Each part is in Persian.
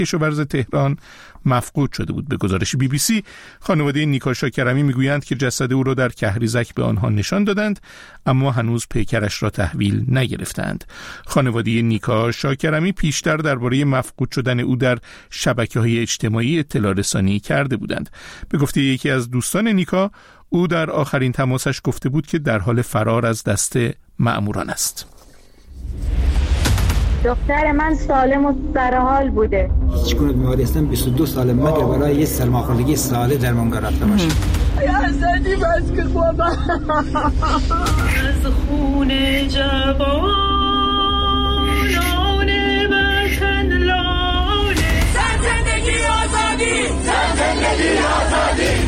کشاورز تهران مفقود شده بود. به گزارش BBC خانواده نیکا شاکرمی میگویند که جسد او را در کهریزک به آنها نشان دادند، اما هنوز پیکرش را تحویل نگرفتند. خانواده نیکا شاکرمی پیشتر درباره مفقود شدن او در شبکه‌های اجتماعی اطلاع رسانی کرده بودند. به گفته یکی از دوستان نیکا، او در آخرین تماسش گفته بود که در حال فرار از دست مأموران است. دختر من سالم و سرحال بوده. هیچ گونه بیماری هستم 22 سال مگر برای یه سرماخوردگی ساده درمانگاه رفته باشم. یا حسنی بس که بابا از خون جوانان وطن لاله زندگی آزادی زندگی آزادی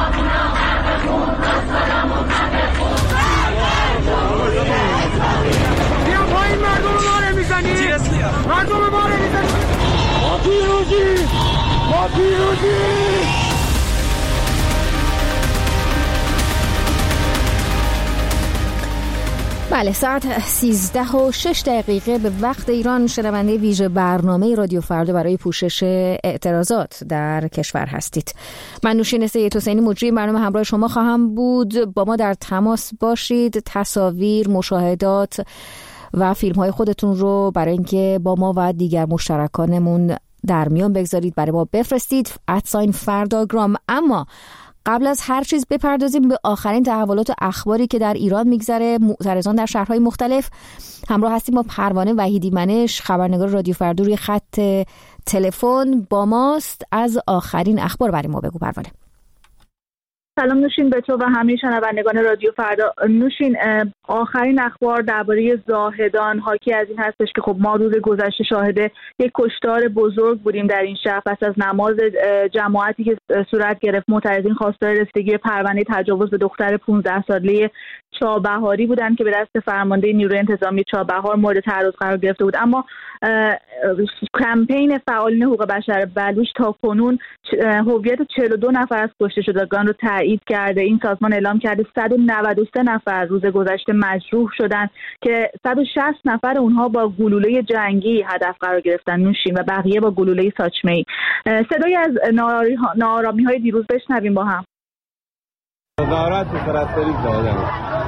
بیا پایین مردم ما رو میزنی مردم ما رو میزنی ما پیروزی ما پیروزی. بله، ساعت 13:06 به وقت ایران شنونده ویژه برنامه رادیو فردا برای پوشش اعتراضات در کشور هستید. من نوشین سید حسینی مجری برنامه همراه شما خواهم بود. با ما در تماس باشید. تصاویر، مشاهدات و فیلم های خودتون رو برای اینکه با ما و دیگر مشترکانمون در میان بگذارید برای ما بفرستید @فردا. اما قبل از هر چیز بپردازیم به آخرین تحولات و اخباری که در ایران میگذره. معترضان در شهرهای مختلف. همراه هستیم با پروانه وحیدی منش، خبرنگار رادیو فردا، روی خط تلفن با ماست. از آخرین اخبار برای ما بگو پروانه. سلام نوشین به تو و همه شنوندگان رادیو فردا. نوشین، آخرین اخبار درباره زاهدان حاکی از این هستش که خب ما روز گذشته شاهد یک کشتار بزرگ بودیم در این شهر پس از نماز جماعتی که صورت گرفت. معترضین خواستار رسیدگی پرونده تجاوز به دختر 15 ساله چابهاری بودند که به دست فرمانده نیروی انتظامی چابهار مورد تعرض قرار گرفته بود. اما کمپین فعالین حقوق بشر بلوچ تا کنون هویت 42 نفر از کشته شدگان رو تایید کرده. این سازمان اعلام کرده 193 نفر روز گذشته مجروح شدند که 160 نفر اونها با گلوله جنگی هدف قرار گرفتن نوشین و بقیه با گلوله ساچمه‌ای. صدای از ناآرامی‌های دیروز بشنویم با هم. وزارت سراسری زدن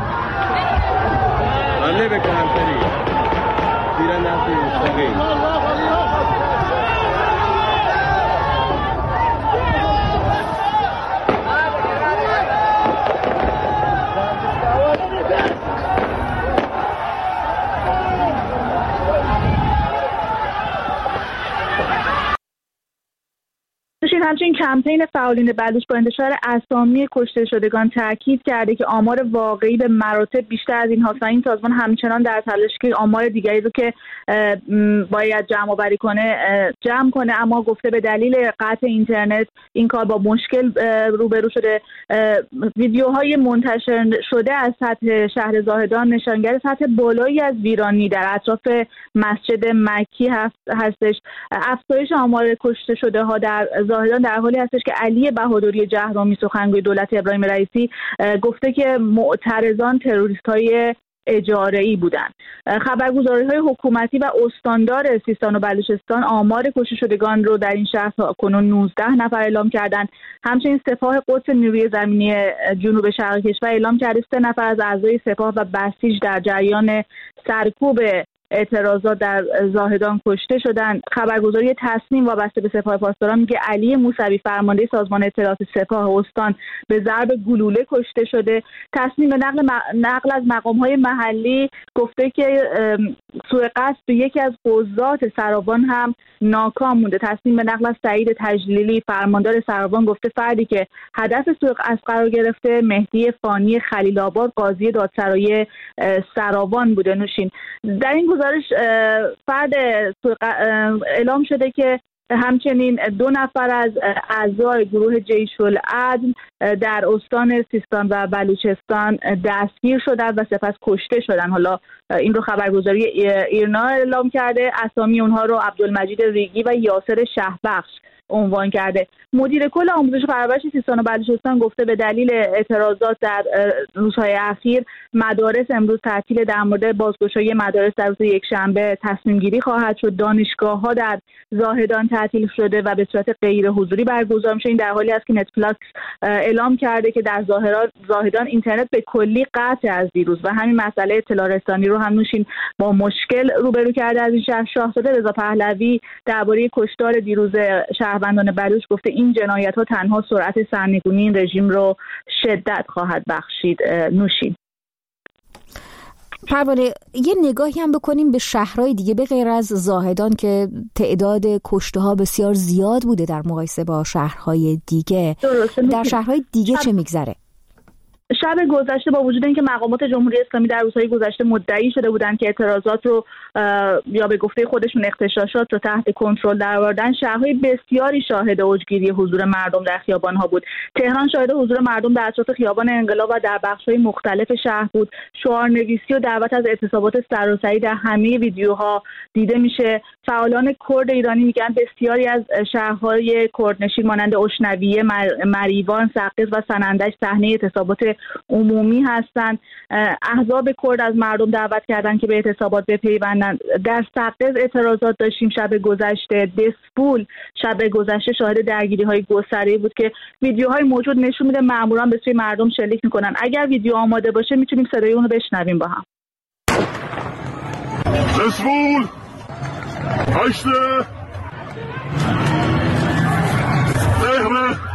حمله به کمتری تیر نفتی مستقیم همچنین کمپین فعالین بلوچ با انتشار اسامی کشته شدگان تاکید کرده که آمار واقعی به مراتب بیشتر از این هاست. این سازمان همچنان در تلاش که آمار دیگری رو که باید جمع کنه، اما گفته به دلیل قطع اینترنت این کار با مشکل روبرو شده. ویدیوهای منتشر شده از سطح شهر زاهدان نشانگر سطح بالایی از ویرانی در اطراف مسجد مکی هستش. افزایش آمار کشته شده ها در زاهدان در حالی هستش که علی بهادری جهرامی سخنگوی دولت ابراهیم رئیسی گفته که معترضان تروریست‌های اجاره‌ای بودند. خبرگزاری‌های حکومتی و استاندار سیستان و بلوچستان آمار کشته شدگان رو در این شهر کنون 19 نفر اعلام کردند. همچنین سپاه قدس نیروی زمینی جنوب شرق کشور اعلام کرده 3 نفر از اعضای سپاه و بسیج در جریان سرکوب اعتراضات در زاهدان کشته شدند. خبرگزاری تصنیم وابسته به سپاه پاسداران میگه علی موسوی فرمانده سازمان اطلاعات سپاه استان به ضرب گلوله کشته شده. تصنیم به نقل از مقام‌های محلی گفته که سوء قصد به یکی از قضات سراوان هم ناکام مونده. تصنیم به نقل از سعید تجلیلی فرماندار سراوان گفته فردی که هدف سوء قصد قرار گرفته مهدی فانی خلیل آباد قاضی دادسرای سراوان بوده. نوشین در این گزارش فرد اعلام شده که همچنین 2 نفر از اعضای گروه جیش العدل در استان سیستان و بلوچستان دستگیر شدند و سپس کشته شدند. حالا این رو خبرگزاری ایرنا اعلام کرده. اسامی اونها رو عبدالمجید ریگی و یاسر شهبخش عنوان کرده. مدیر کل آموزش و پرورش سیستان و بلوچستان گفته به دلیل اعتراضات در روزهای اخیر مدارس امروز تعطیل. در مورد بازگشایی مدارس در روز یکشنبه تصمیم گیری خواهد شد. دانشگاه‌ها در زاهدان تعطیل شده و به صورت غیر حضوری برگزار میشه. این در حالی است که نتفلیکس اعلام کرده که در زاهدان اینترنت به کلی قطع از دیروز و همین مسئله اطلاع رسانی رو هم نوشین با مشکل روبرو کرده. از این شهر شاهزاده رضا پهلوی درباره کشتار دیروز شهروندان بلوچ گفته این جنایت‌ها تنها سرعت سرنگونی این رژیم رو شدت خواهد بخشید. نوشین پروانه، یه نگاهی هم بکنیم به شهرهای دیگه به غیر از زاهدان که تعداد کشته‌ها بسیار زیاد بوده در مقایسه با شهرهای دیگه. در شهرهای دیگه چه میگذره؟ شب گذشته با وجود اینکه مقامات جمهوری اسلامی در روزهای گذشته مدعی شده بودند که اعتراضات رو یا به گفته خودشون اغتشاشات رو تحت کنترل درآوردن، شهرهای بسیاری شاهد اوجگیری حضور مردم در خیابان‌ها بود. تهران شاهد حضور مردم در اطراف خیابان انقلاب و در بخش‌های مختلف شهر بود. شعارنویسی و دعوت از اعتصابات سراسری در همه ویدیوها دیده میشه. فعالان کرد ایرانی میگن بسیاری از شهرهای کردنشین مانند اشنویه، مریوان، سقز و سنندج صحنه اعتصابات عمومی هستند. احزاب کرد از مردم دعوت کردند که به اعتصابات بپیوندند. در سقز اعتراضات داشتیم شب گذشته. دسپول شب گذشته شاهد درگیری‌های گسترده بود که ویدیوهای موجود نشون میده ماموران به سوی مردم شلیک میکنن. اگر ویدیو آماده باشه میتونیم صدای اون رو بشنویم با هم. دسپول هشته مهره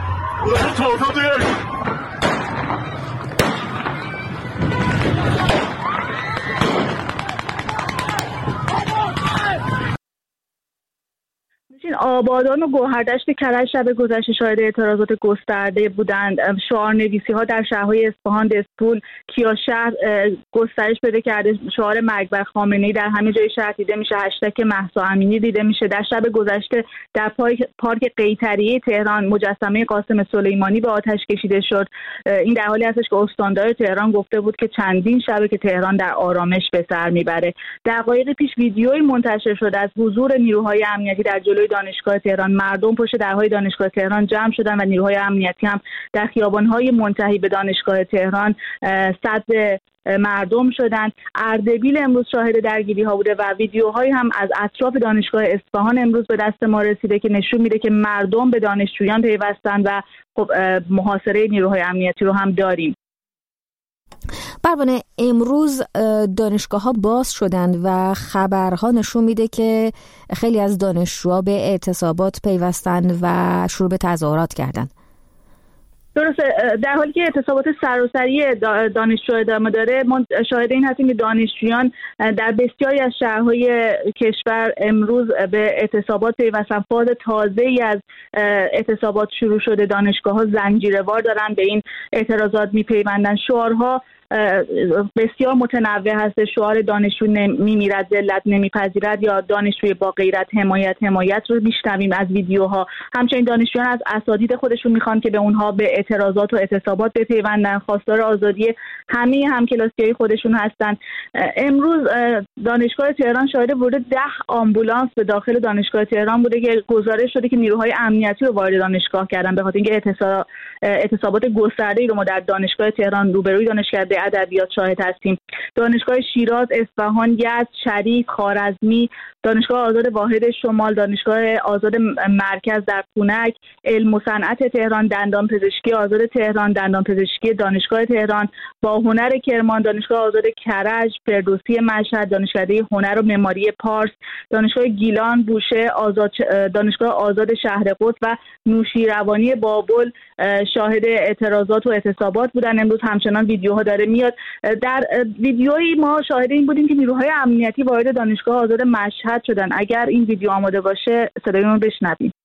آبادان و گوهردشت کرج شب گذشته شاهد اعتراضات گسترده بودند. شعارنویسی‌ها در شهرهای اصفهان، دسپول، کیاشهر گسترش پیدا کرده. شعار مرگ بر خامنه‌ای در همه جای شهر دیده میشه. هشتگ مهسا امینی دیده میشه. در شب گذشته در پارک قیطریه تهران مجسمه قاسم سلیمانی به آتش کشیده شد. این در حالی هستش که استاندار تهران گفته بود که چندین شبه که تهران در آرامش به سر میبره. دقایق پیش ویدیویی منتشر شده از حضور نیروهای امنیتی در جلوی دانشگاه تهران. مردم پشت درهای دانشگاه تهران جمع شدن و نیروهای امنیتی هم در خیابان‌های منتهی به دانشگاه تهران صد مردم شدند. اردبیل امروز شاهد درگیری‌ها بوده و ویدیوهایی هم از اطراف دانشگاه اصفهان امروز به دست ما رسیده که نشون میده که مردم به دانشجویان پیوستن و خب محاصره نیروهای امنیتی رو هم داریم. پروانه، امروز دانشگاه‌ها باز شدند و خبرها نشون میده که خیلی از دانشجوها به اعتصابات پیوستند و شروع به تظاهرات کردند. درسته. در حالی که اعتصابات سراسری دانشجو ادامه داره، ما شاهد این هستیم که دانشجویان در بسیاری از شهرهای کشور امروز به اعتصابات پیوستن. فاز تازه‌ای از اعتصابات شروع شده. دانشگاه‌ها زنجیره‌وار دارن به این اعتراضات میپیوندن. شعارها بسیار متنوع هست. شعار دانشجو میمیرد ذلت نمیپذیرد یا دانشجوی با غیرت حمایت رو میشنویم از ویدیوها. همچنین دانشجویان از اساتید خودشون میخوان که به اونها به اعتراضات و اعتصابات بپیوندن. خواستار آزادی همه همکلاسیای خودشون هستن. امروز دانشگاه تهران شاهد ورود 10 آمبولانس به داخل دانشگاه تهران بوده که گزارش شده که نیروهای امنیتی رو وارد دانشگاه کردن به خاطر اینکه اعتصابات گسترده‌ای رو ما در دانشگاه تهران روبروی دانشکده ادبیات شاهد هستیم. دانشگاه شیراز، اصفهان، یزد، شریف، خوارزمی، دانشگاه آزاد واحد شمال، دانشگاه آزاد مرکز در پونک، علم و صنعت تهران، دندان پزشکی آزاد تهران، دندان پزشکی دانشگاه تهران، با هنر کرمان، دانشگاه آزاد کرج، فردوسی مشهد، دانشکده هنر و معماری پارس، دانشگاه گیلان، بوشه، دانشگاه آزاد شهر قدس و نوشیروانی بابل شاهد اعتراضات و اعتصابات بودن. امروز همچنان ویدیوها داره میاد. در ویدیویی ما شاهد این بودیم که نیروهای امنیتی وارد دانشگاه آزاد مشهد شدن. اگر این ویدیو آماده باشه صدای اون رو بشنویم.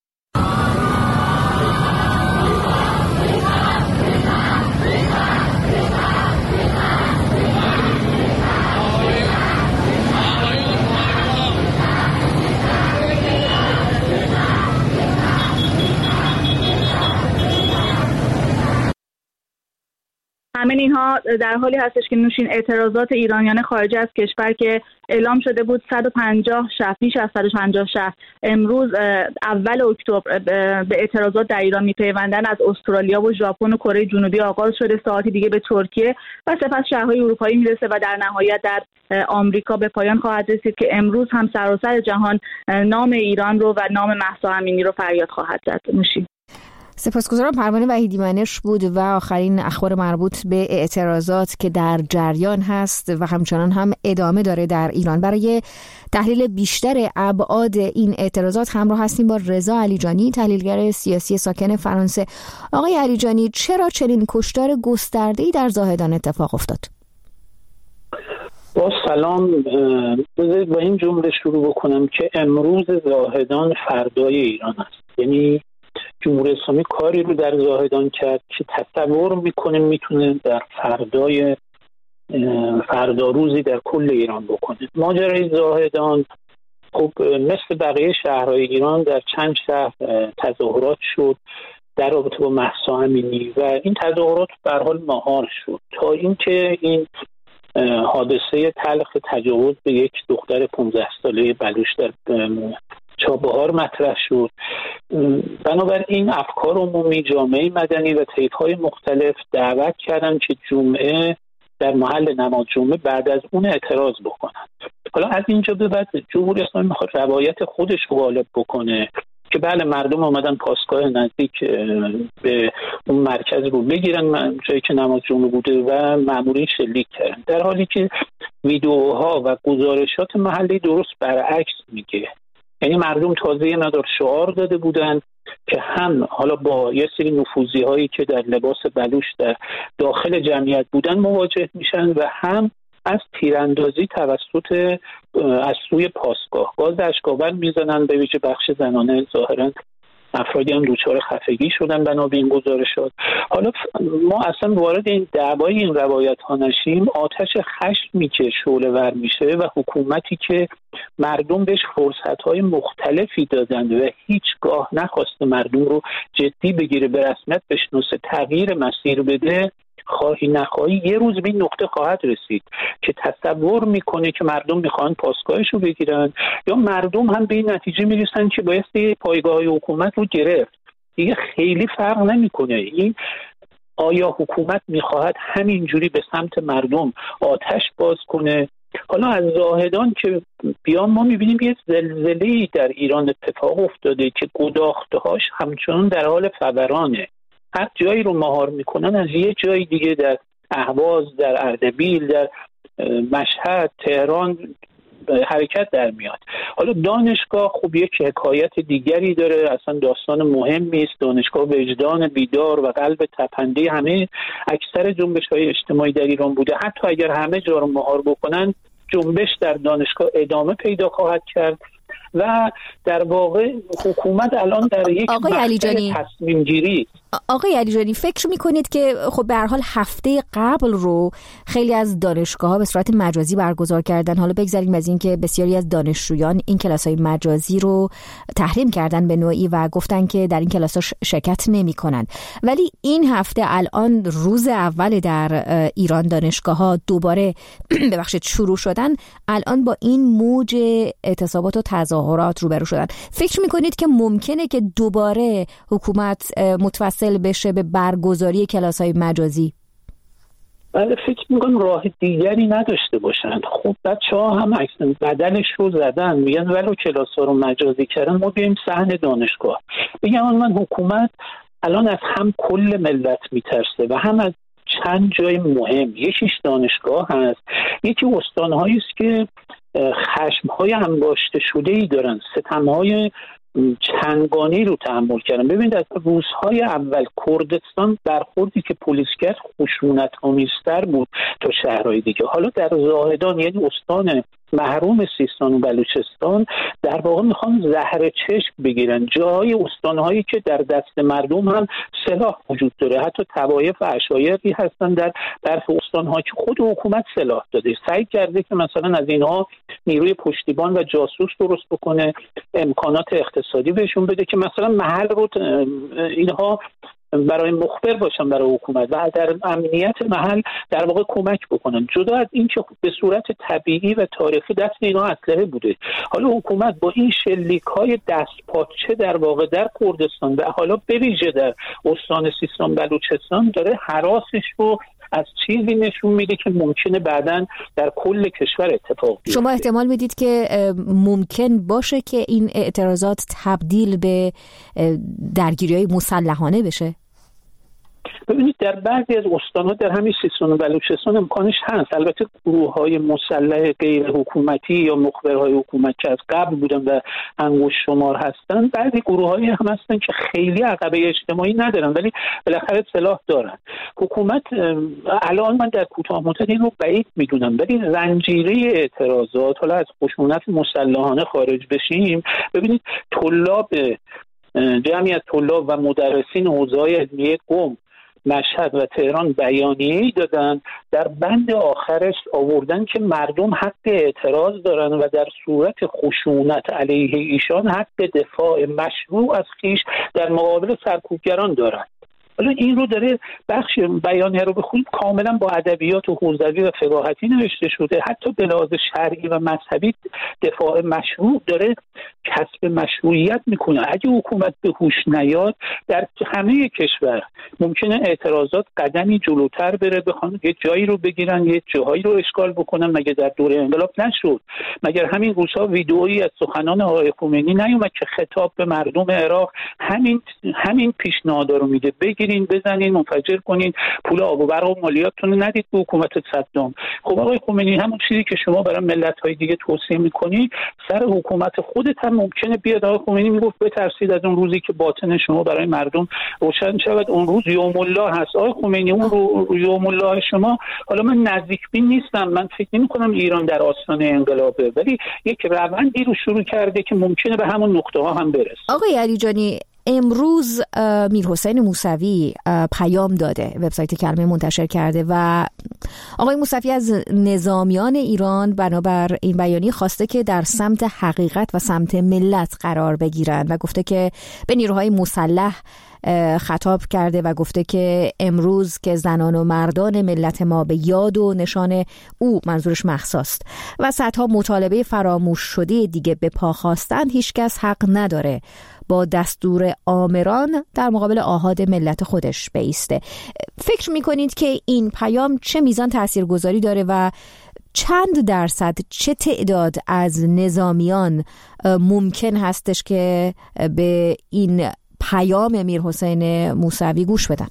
همه اینها در حالی هستش که نوشین اعتراضات ایرانیان خارج از کشور که اعلام شده بود 150 شهر، بیش از 150 شهر امروز اول اکتبر به اعتراضات در ایران میپیوندن، از استرالیا و ژاپن و کره جنوبی آغاز شده، ساعتی دیگه به ترکیه و سپس شهرهای اروپایی میرسه و در نهایت در آمریکا به پایان خواهد رسید که امروز هم سراسر جهان نام ایران رو و نام مهسا امینی رو فریاد خواهد زد. نوشین. سپاسگزارم. پروانه وحیدی‌منش بود و آخرین اخبار مربوط به اعتراضات که در جریان هست و همچنان هم ادامه داره در ایران. برای تحلیل بیشتر ابعاد این اعتراضات همراه هستیم با رضا علیجانی، تحلیلگر سیاسی ساکن فرانسه. آقای علیجانی، چرا چنین کشتار گسترده‌ای در زاهدان اتفاق افتاد؟ با سلام، بذارید با این جمله شروع بکنم که امروز زاهدان فردای ایران است. یعنی جمهوری اسلامی کاری رو در زاهدان کرد که تصور میکنه میتونه در فردا روزی در کل ایران بکنه. ماجرای زاهدان خب مثل بقیه شهرهای ایران در چند شهر تظاهرات شد در رابطه با مهسا امینی و این تظاهرات به هر حال مهار شد تا اینکه این حادثه تلخ تجاوز به یک دختر 15 ساله بلوچ در چابهار مطرح شد. بنابراین افکار عمومی، جامعه مدنی و طیف‌های مختلف دعوت کردن که جمعه در محل نماز جمعه بعد از اون اعتراض بکنن. حالا از اینجا به بعد جمهوری اسلامی میخواد روایت خودش رو غالب بکنه که بله مردم اومدن پاسگاه نزدیک به اون مرکز رو بگیرن، جایی که نماز جمعه بوده و مامورین شلیک کردن، در حالی که ویدئوها و گزارشات محلی درست برعکس میگه. یعنی مردم تازه مقدار شعار داده بودن که هم حالا با یه سری نفوذی هایی که در لباس بلوچ در داخل جمعیت بودن مواجه میشن و هم از تیراندازی توسط از سوی پاسگاه گاز اشک‌آور میزنن، به ویژه بخش زنانه ظاهرا افرادی هم دچار خفگی شدن بنا به این گزارشات. حالا ما اصلا وارد این دعوای این روایت ها نشیم، آتش خشمی که شعله‌ور میشه و حکومتی که مردم بهش فرصت های مختلفی دادن و هیچگاه نخواسته مردم رو جدی بگیره، به رسمیت بشناسه، تغییر مسیر بده، خواهی نخواهی یه روز به این نقطه خواهد رسید که تصور میکنه که مردم میخوان پاسگاهش رو بگیرن یا مردم هم به این نتیجه میرسن که بایستی پایگاه حکومت رو گرفت. دیگه خیلی فرق نمیکنه این آیا حکومت میخواهد همینجوری به سمت مردم آتش باز کنه. حالا از زاهدان که بیان ما میبینیم یه زلزله‌ای در ایران اتفاق افتاده که گداخته‌هاش همچنان در حال فورانه. هر جایی رو مهار میکنن از یه جای دیگه در اهواز، در اردبیل، در مشهد، تهران حرکت در میاد. حالا دانشگاه خب یک حکایت دیگری داره، اصلا داستان مهمی است. دانشگاه وجدان بیدار و قلب تپنده همه اکثر جنبش‌های اجتماعی در ایران بوده. حتی اگر همه جا رو مهار بکنن جنبش در دانشگاه ادامه پیدا خواهد کرد و در واقع حکومت الان در یک مرحله تصمیم گیری. آقای علیجانی، فکر میکنید که خب به هر حال هفته قبل رو خیلی از دانشگاه‌ها به صورت مجازی برگزار کردن، حالا بگذاریم از این که بسیاری از دانشجویان این کلاس‌های مجازی رو تحریم کردن به نوعی و گفتن که در این کلاس‌ها شرکت نمی‌کنن، ولی این هفته الان روز اول در ایران دانشگاه‌ها دوباره ببخشید شروع شدن، الان با این موج اعتصابات و تظاهرات روبرو شدن. فکر میکنید که ممکنه که دوباره حکومت متوسل بشه به برگزاری کلاس‌های مجازی؟ بله، فکر میکنم راه دیگری نداشته باشند. خب بچه‌ها هم اکسن بدنش رو زدن، میگن ولو کلاس‌ها رو مجازی کردن ما بیایم صحن دانشگاه. بگم من حکومت الان از هم کل ملت میترسه و هم از چند جای مهم. یکیش دانشگاه هست، یکی استان‌هایی است که خشم‌های انباشته شده‌ای دارن، ستم‌های چندگانه‌ای رو تحمل کردن. ببینید از روزهای اول کردستان برخوردی که پلیس کرد خشونت‌آمیزتر بود تا شهرهای دیگه. حالا در زاهدان یعنی استان محروم سیستان و بلوچستان در واقع میخوان زهر چشم بگیرن، جای استانهایی که در دست مردم هم سلاح وجود داره، حتی طوایف و عشایری هستن در برخی استانها که خود حکومت سلاح داده، سعی کرده که مثلا از اینها نیروی پشتیبان و جاسوس درست بکنه، امکانات اقتصادی بهشون بده که مثلا محل رو اینها برای مخبر باشن برای حکومت و در امنیت محل در واقع کمک بکنن. جدا از این که به صورت طبیعی و تاریخی دست اینا اسلحه بوده، حالا حکومت با این شلیک‌های دستپاچه در واقع در کردستان و حالا به ویژه در استان سیستان بلوچستان داره هراسش رو از چیزی نشون میده که ممکنه بعداً در کل کشور اتفاق بیفته. شما احتمال میدید که ممکن باشه که این اعتراضات تبدیل به درگیری‌های مسلحانه بشه؟ ببینید در بعضی از استان‌ها در همین سیستان و بلوچستان امکانش هست. البته گروه‌های مسلح غیر حکومتی یا مخبرهای حکومت که از قبل بودن و انگشت شمار هستن، بعضی گروه‌هایی هم هستن که خیلی عقبه اجتماعی ندارن ولی بالاخره سلاح دارن. حکومت الان من در کوتاه مدت این رو بعید میدونم، ولی زنجیره اعتراضات، حالا از خشونت مسلحانه خارج بشیم، ببینید طلاب جمعی از طلاب و مدرسین حوزه‌های علمیه قم، مشهد و تهران بیانیه‌ای دادن، در بند آخرش آوردن که مردم حق اعتراض دارن و در صورت خشونت علیه ایشان حق دفاع مشروع از خویش در مقابل سرکوبگران دارن. حالا این رو داره بخش بیانیه رو بخونید، کاملا با ادبیات و حوزوی و فقاهتی نوشته شده، حتی به لحاظ شرعی و مذهبی دفاع مشروع داره کسب مشروعیت میکنه. اگه حکومت به هوش نیاد در همه کشور ممکنه اعتراضات قدمی جلوتر بره، بخوان یه جایی رو بگیرن، یه جایی رو اشغال بکنن. مگه در دوره انقلاب نشد؟ مگر همین روزها ویدئویی از سخنان آقای خمینی نیومد که خطاب به مردم عراق همین پیشنهاد رو میده، بگیرین بزنین منفجر کنین، پول آب و برق و مالیاتتون رو ندید به حکومت صدام. خب آقای خمینی همون چیزی که شما برای ملت‌های دیگه توصیه میکنی سر حکومت خودت هم ممکنه بیاد. آقای خمینی میگفت بترسید از اون روزی که باطن شما برای مردم روشن شود، اون روز یوم الله هست. آقای خمینی اون یوم الله شما، حالا من نزدیک بین نیستم، من فکر نمی‌کنم ایران در آستانه انقلابه، ولی یک روندی رو شروع کرده که ممکنه به همون نقطه ها هم برسه. آقای علیجانی، امروز میرحسین موسوی پیام داده، وبسایت کلمه منتشر کرده و آقای موسوی از نظامیان ایران بنابر این بیانیه خواسته که در سمت حقیقت و سمت ملت قرار بگیرند و گفته که به نیروهای مسلح خطاب کرده و گفته که امروز که زنان و مردان ملت ما به یاد و نشان او، منظورش مهساست، و صدها مطالبه فراموش شده دیگه به پا خواستن، هیچکس حق نداره با دستور آمران در مقابل آحاد ملت خودش بایسته. فکر میکنید که این پیام چه میزان تاثیرگذاری داره و چند درصد، چه تعداد از نظامیان ممکن هستش که به این پیام میرحسین موسوی گوش بدن؟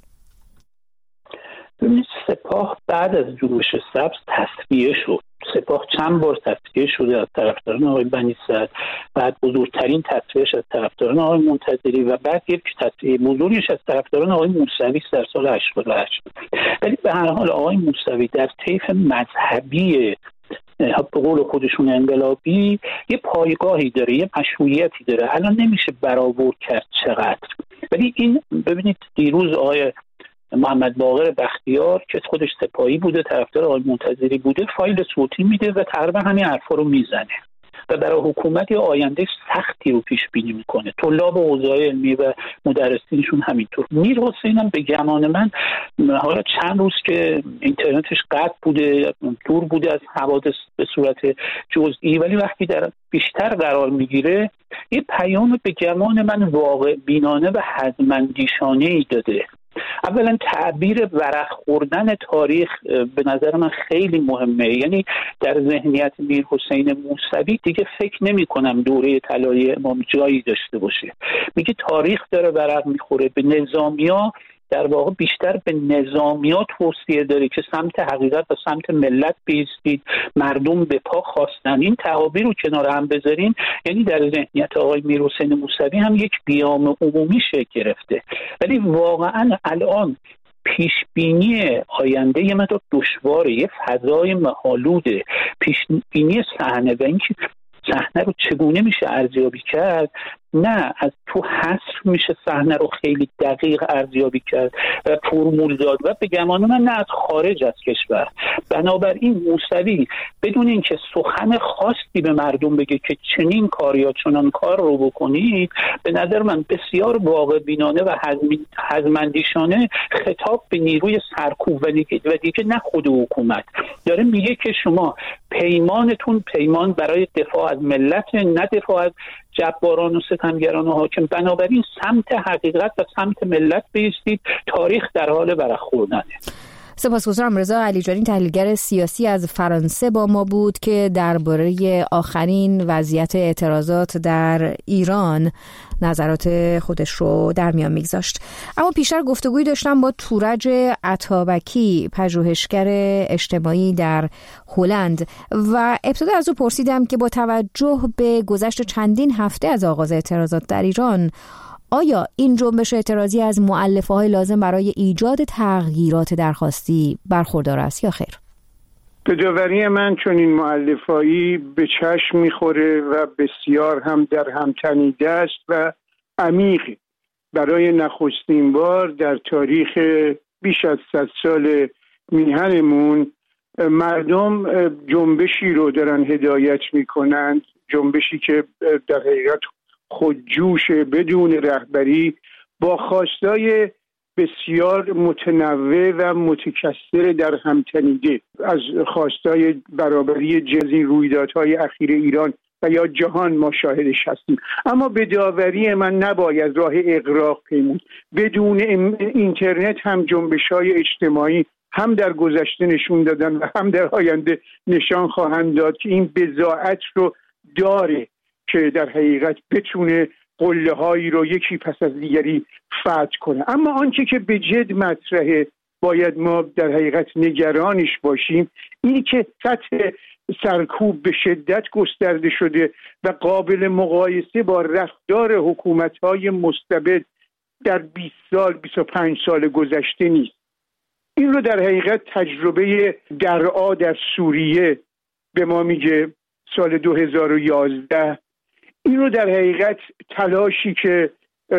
ببینید، سپاه بعد از جنبش سبز تصفیه شد. سپاه چند بار تصفیه شده از طرفداران آقای بنی صدر، بعد بزرگترین تصفیهش از طرفداران آقای منتظری و بعد یک تصفیه بزرگش از طرفداران آقای موسوی در سال 88. ولی به هر حال آقای موسوی در طیف مذهبی به قول خودشون انقلابی یه پایگاهی داره، یه مشروعیتی داره. الان نمیشه برآورد کرد چقدر، ولی این ببینید دیروز آقای محمد باقر بختیار که خودش سپاهی بوده، طرفدار آقای منتظری بوده، فایل صوتی میده و تقریبا همین حرفا رو میزنه و برای حکومت یه آینده سختی رو پیش بینی میکنه. طلاب حوزه علمی و مدرسینشون همینطور. میرحسین هم به گمان من حالا چند روز که اینترنتش قطع بوده، دور بوده از حوادث به صورت جزئی، ولی وقتی در بیشتر قرار میگیره یه پیام به گمان من واقع بینانه و حزم‌اندیشانه‌ای داده. اولا تعبیر ورق خوردن تاریخ به نظر من خیلی مهمه. یعنی در ذهنیت میرحسین موسوی دیگه فکر نمی کنم دوره طلایی امام جایی داشته باشه. میگه تاریخ داره ورق میخوره. به نظامیا در واقع بیشتر به نظامیا توصیه داره که سمت حقیقت و سمت ملت بایستید، مردم به پا خواستن. این تعابیر رو کنار هم بذارین، یعنی در ذهنیت آقای میرحسین موسوی هم یک قیام عمومی شکل گرفته. ولی واقعا الان پیش بینی آینده یه مقدار دشواره، یه فضای مه‌آلوده. پیش بینی صحنه و اینکه صحنه رو چگونه میشه ارزیابی کرد نه، از تو حصر میشه صحنه رو خیلی دقیق ارزیابی کرد و فرمول داد و به گمان من نه از خارج از کشور. بنابراین موسوی بدون اینکه سخن خاصی به مردم بگه که چنین کار یا چنان کار رو بکنید، به نظر من بسیار واقع بینانه و حزم‌اندیشانه خطاب به نیروی سرکوب و دیگه نه خود حکومت داره میگه که شما پیمانتون پیمان برای دفاع از ملت، نه دفاع از جباران و ستمگران و حاکم. بنابراین سمت حقیقت و سمت ملت بایستید، تاریخ در حال برخوردنه. سپاسگزارم. رضا علیجانی تحلیلگر سیاسی از فرانسه با ما بود که درباره آخرین وضعیت اعتراضات در ایران نظرات خودش رو در میان میگذاشت. اما پیشتر گفتگویی داشتم با تورج عطابکی، پژوهشگر اجتماعی در هلند، و ابتدا از او پرسیدم که با توجه به گذشت چندین هفته از آغاز اعتراضات در ایران، آیا این جنبش اعتراضی از مؤلفه‌های لازم برای ایجاد تغییرات درخواستی برخوردار است یا خیر؟ به داوری من چون این مؤلفه‌ای به چشم میخوره و بسیار هم در هم تنیده است و عمیق. برای نخستین بار در تاریخ بیش از 100 سال میهنمون مردم جنبشی رو دارن هدایت میکنند، جنبشی که در حقیقت خودجوش بدون رهبری با خواستای بسیار متنوع و متکثر در هم تنیده، از خواستای برابری جنس این رویدادهای اخیر ایران و یا جهان ما شاهدش هستیم. اما به داوری من نباید راه اغراق پیمود. بدون اینترنت هم جنبش‌های اجتماعی هم در گذشته نشون دادن و هم در آینده نشان خواهند داد که این بضاعت رو داره که در حقیقت بتونه قله‌هایی رو یکی پس از دیگری فتح کنه. اما آنچه که به جد مطرحه باید ما در حقیقت نگرانش باشیم اینی که سطح سرکوب به شدت گسترده شده و قابل مقایسه با رفتار حکومت‌های مستبد در 20 سال 25 سال گذشته نیست. این رو در حقیقت تجربه درعا در سوریه به ما میگه، سال 2011. این رو در حقیقت تلاشی که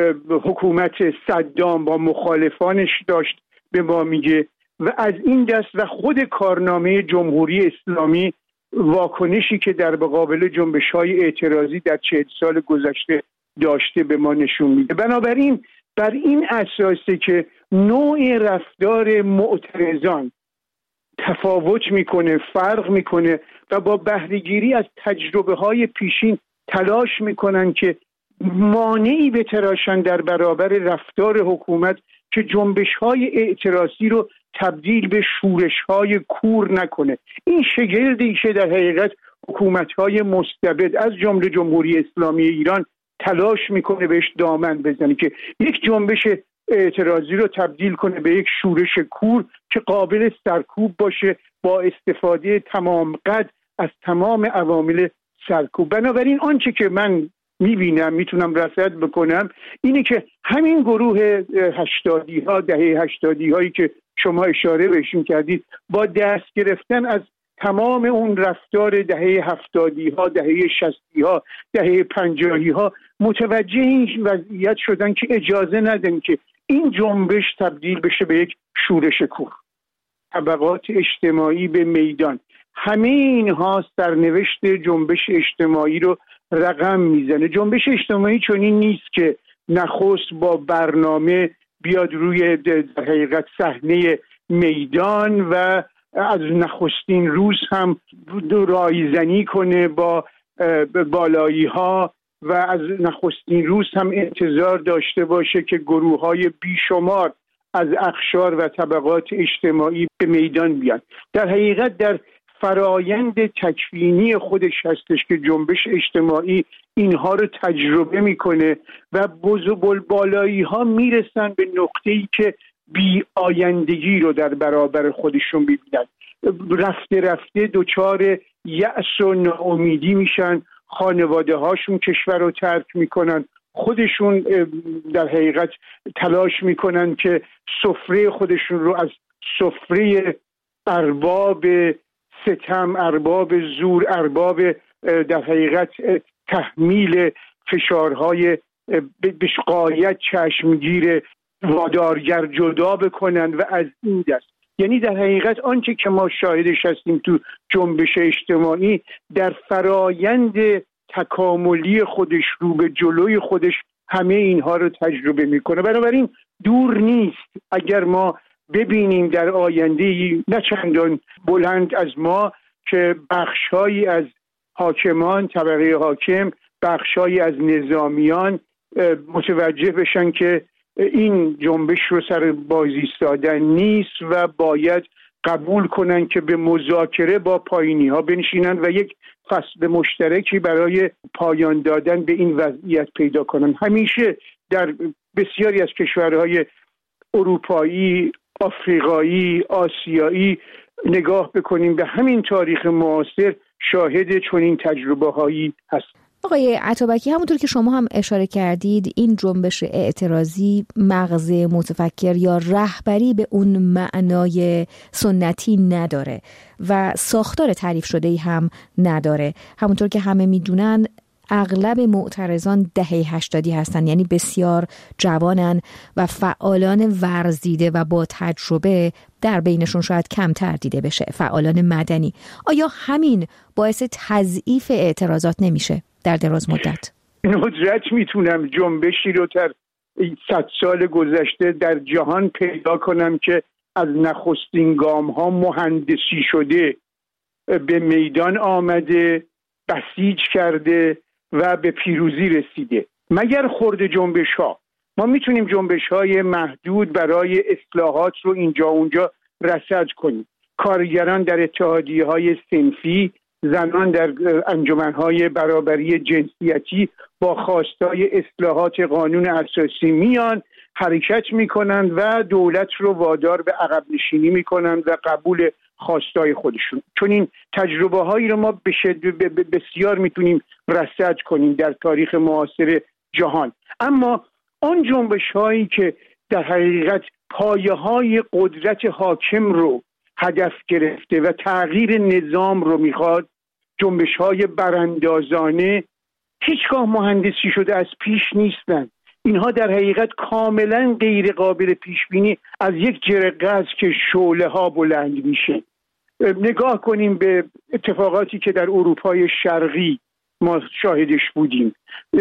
حکومت صدام با مخالفانش داشت به ما میگه و از این دست و خود کارنامه جمهوری اسلامی واکنشی که در مقابل جنبش‌های اعتراضی در 40 سال گذشته داشته به ما نشون میده. بنابراین بر این اساسه که نوع رفتار معترضان تفاوت میکنه، فرق میکنه و با بهره‌گیری از تجربه‌های پیشین تلاش میکنن که مانعی بتراشن در برابر رفتار حکومت که جنبش‌های اعتراضی رو تبدیل به شورش‌های کور نکنه. این شگردیشه در حقیقت حکومت‌های مستبد از جمله جمهوری اسلامی ایران تلاش میکنه بهش دامن بزنه که یک جنبش اعتراضی رو تبدیل کنه به یک شورش کور که قابل سرکوب باشه با استفاده تمام قد از تمام عوامل سرکوب. بنابراین آنچه که من میبینم میتونم رصد بکنم اینه که همین گروه 80 ها دهه 80 هایی که شما اشاره بهشون کردید با دست گرفتن از تمام اون رفتار دهه 70 ها دهه 60 ها دهه 50 ها متوجه این وضعیت شدن که اجازه ندن که این جنبش تبدیل بشه به یک شورش کور. طبقات اجتماعی به میدان، همه اینها سرنوشت جنبش اجتماعی رو رقم میزنه. جنبش اجتماعی چنین نیست که نخست با برنامه بیاد روی در حقیقت صحنه میدان و از نخستین روز هم رایزنی کنه با بالایی ها و از نخستین روز هم انتظار داشته باشه که گروه های بیشمار از اقشار و طبقات اجتماعی به میدان بیان. در حقیقت در فرایند تکوینی خودش هستش که جنبش اجتماعی اینها رو تجربه میکنه و بالایی ها میرسن به نقطه‌ای که بی آیندگی رو در برابر خودشون ببینن. رفته رفته دچار یأس و ناامیدی میشن، خانواده هاشون کشور رو ترک میکنن، خودشون در حقیقت تلاش میکنن که سفره خودشون رو از سفره ارباب ستم، ارباب زور، ارباب در حقیقت تحمیل فشارهای به غایت چشمگیر وادارگر جدا بکنن و از این دست. یعنی در حقیقت آنچه که ما شاهدش هستیم تو جنبش اجتماعی در فرایند تکاملی خودش رو به جلوی خودش همه اینها رو تجربه میکنه. بنابراین دور نیست اگر ما ببینیم در آینده‌ای نه چندان بلند از ما که بخش‌هایی از حاکمان، طبقه حاکم، بخش‌هایی از نظامیان متوجه بشن که این جنبش رو سر باز ایستادن نیست و باید قبول کنن که به مذاکره با پایینی‌ها بنشینن و یک فصل مشترکی برای پایان دادن به این وضعیت پیدا کنن. همیشه در بسیاری از کشورهای اروپایی، آفریقایی، آسیایی نگاه بکنیم به همین تاریخ معاصر شاهد چنین تجربه‌هایی هست. آقای عطابکی، همونطور که شما هم اشاره کردید این جنبش اعتراضی مغز متفکر یا رهبری به اون معنای سنتی نداره و ساختار تعریف شده‌ای هم نداره. همونطور که همه میدونن اغلب معترضان دهه 80 هستن، یعنی بسیار جوانن و فعالان ورزیده و با تجربه در بینشون شاید کمتر دیده بشه، فعالان مدنی. آیا همین باعث تضعیف اعتراضات نمیشه در دراز مدت؟ ندرت میتونم جنبشی رو در 100 سال گذشته در جهان پیدا کنم که از نخستین گام ها مهندسی شده به میدان آمده، بسیج کرده و به پیروزی رسیده. مگر خرد جنبش ها. ما میتونیم جنبش های محدود برای اصلاحات رو اینجا اونجا رصد کنیم. کارگران در اتحادیه های صنفی، زنان در انجمن های برابری جنسیتی با خواستای اصلاحات قانون اساسی میان، حرکت میکنن و دولت رو وادار به عقب نشینی میکنن و قبول خواستای خودشون. چون این تجربه هایی رو ما بسیار میتونیم رصد کنیم در تاریخ معاصر جهان. اما آن جنبش هایی که در حقیقت پایه های قدرت حاکم رو هدف گرفته و تغییر نظام رو میخواد، جنبش های براندازانه هیچگاه مهندسی شده از پیش نیستن. اینها در حقیقت کاملا غیر قابل پیش بینی از یک جرقه است که شعله ها بلند میشه. نگاه کنیم به اتفاقاتی که در اروپای شرقی ما شاهدش بودیم،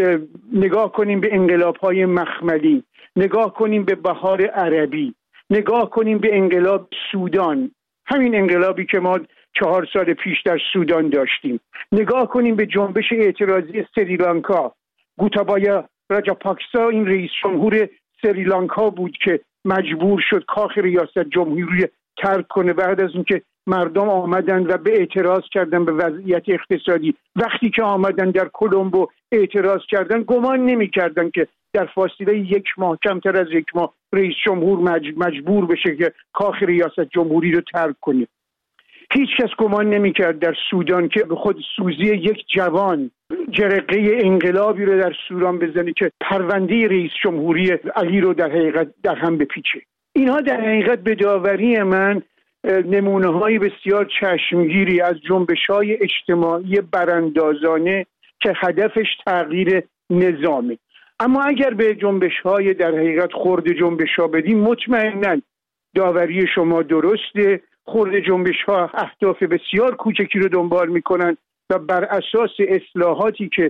نگاه کنیم به انقلاب‌های مخملی، نگاه کنیم به بهار عربی، نگاه کنیم به انقلاب سودان، همین انقلابی که ما 4 سال پیش در سودان داشتیم، نگاه کنیم به جنبش اعتراضی سریلانکا. گوتابایا راجاپاکسا این رئیس جمهور سریلانکا بود که مجبور شد کاخ ریاست جمهوری ترک کنه بعد از اینکه مردم آمدن و به اعتراض کردن به وضعیت اقتصادی. وقتی که آمدن در کلمبو اعتراض کردن گمان نمی کردن که در فاصله 1 ماه، کمتر از 1 ماه، رئیس جمهور مجبور بشه که کاخ ریاست جمهوری رو ترک کنه. هیچ کس گمان نمی کرد در سودان که به خود سوزی یک جوان جرقه انقلابی رو در سودان بزنه که پرونده رئیس جمهوری علی رو در حقیقت در هم بپیچه. اینها در حقیقت به داوری من نمونه های بسیار چشمگیری از جنبش های اجتماعی براندازانه که هدفش تغییر نظامه. اما اگر به جنبش های در حقیقت خرد جنبش ها بدیم، مطمئناً داوری شما درسته. خرد جنبش ها اهداف بسیار کوچکی رو دنبال میکنن و بر اساس اصلاحاتی که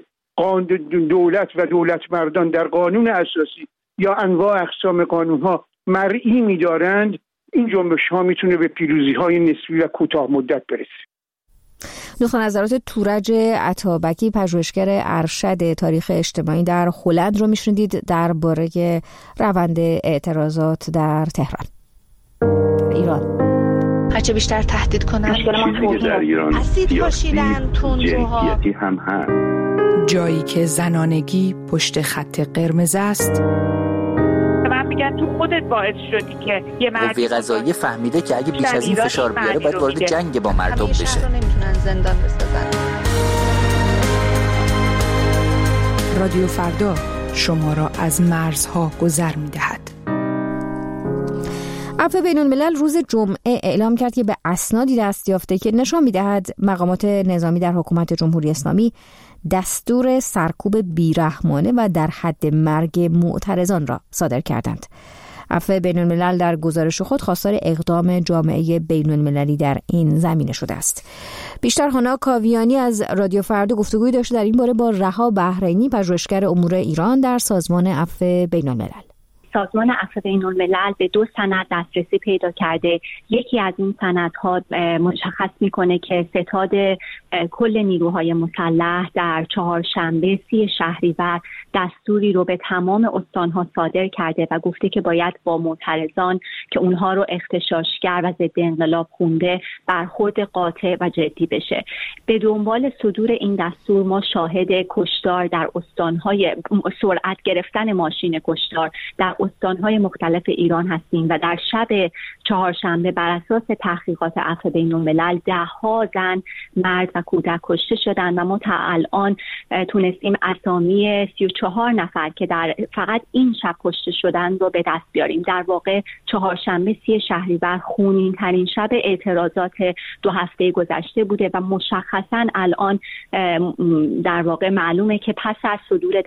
دولت و دولت مردان در قانون اساسی یا انواع اقسام قانون ها مرئی می‌دارند، این جنبش ها میتونه به پیروزی های نسبی و کوتاه مدت برسه. نقطه نظرات تورج عطابکی، پژوهشگر ارشد تاریخ اجتماعی در هلند رو میشنیدید درباره روند اعتراضات در تهران. ایران هرچه بیشتر تهدید کنن در ایران اسید پاشیدن، تندروها هم هست. جایی که زنانگی پشت خط قرمز است. من میگم تو خودت باعث شدی که یه قوه قضاییه فهمیده که اگه بیش از این فشار بیاره باید وارد جنگ با مردم بشه. نمیتونن زندان بسازن. رادیو فردا شما را از مرزها گذر میدهد. عفو بین‌الملل روز جمعه اعلام کرد که به اسنادی دست یافته که نشان می‌دهد مقامات نظامی در حکومت جمهوری اسلامی دستور سرکوب بیرحمانه و در حد مرگ معترضان را صادر کردند. عفو بین‌الملل در گزارش خود خواستار اقدام جامعه بین‌المللی در این زمینه شده است. بیشتر هانا کاویانی از رادیو فردا گفتگوی داشته در این باره با رها بحرینی، پژوهشگر امور ایران در سازمان عفو بین‌الملل. سازمان عفو بین‌الملل به 2 سند دسترسی پیدا کرده. یکی از این سندها مشخص میکنه که ستاد کل نیروهای مسلح در چهارشنبه 30 شهریور دستوری رو به تمام استانها صادر کرده و گفته که باید با معترضان که اونها رو اغتشاشگر و ضد انقلاب خونده برخورد قاطع و جدی بشه. به دنبال صدور این دستور ما شاهد کشتار در استانهای، سرعت گرفتن ماشین کشتار در استانهای مختلف ایران هستیم و در شب چهارشنبه بر اساس تحقیقات عفو بین‌الملل 10 زن، مرد و کودک کشته شدند و ما تا الان تونستیم اسامی 34 نفر که در فقط این شب کشته شدند رو به دست بیاریم. در واقع چهارشنبه 30 شهریور خونین ترین شب اعتراضات 2 هفته گذشته بوده و مشخصاً الان در واقع معلومه که پس از صدور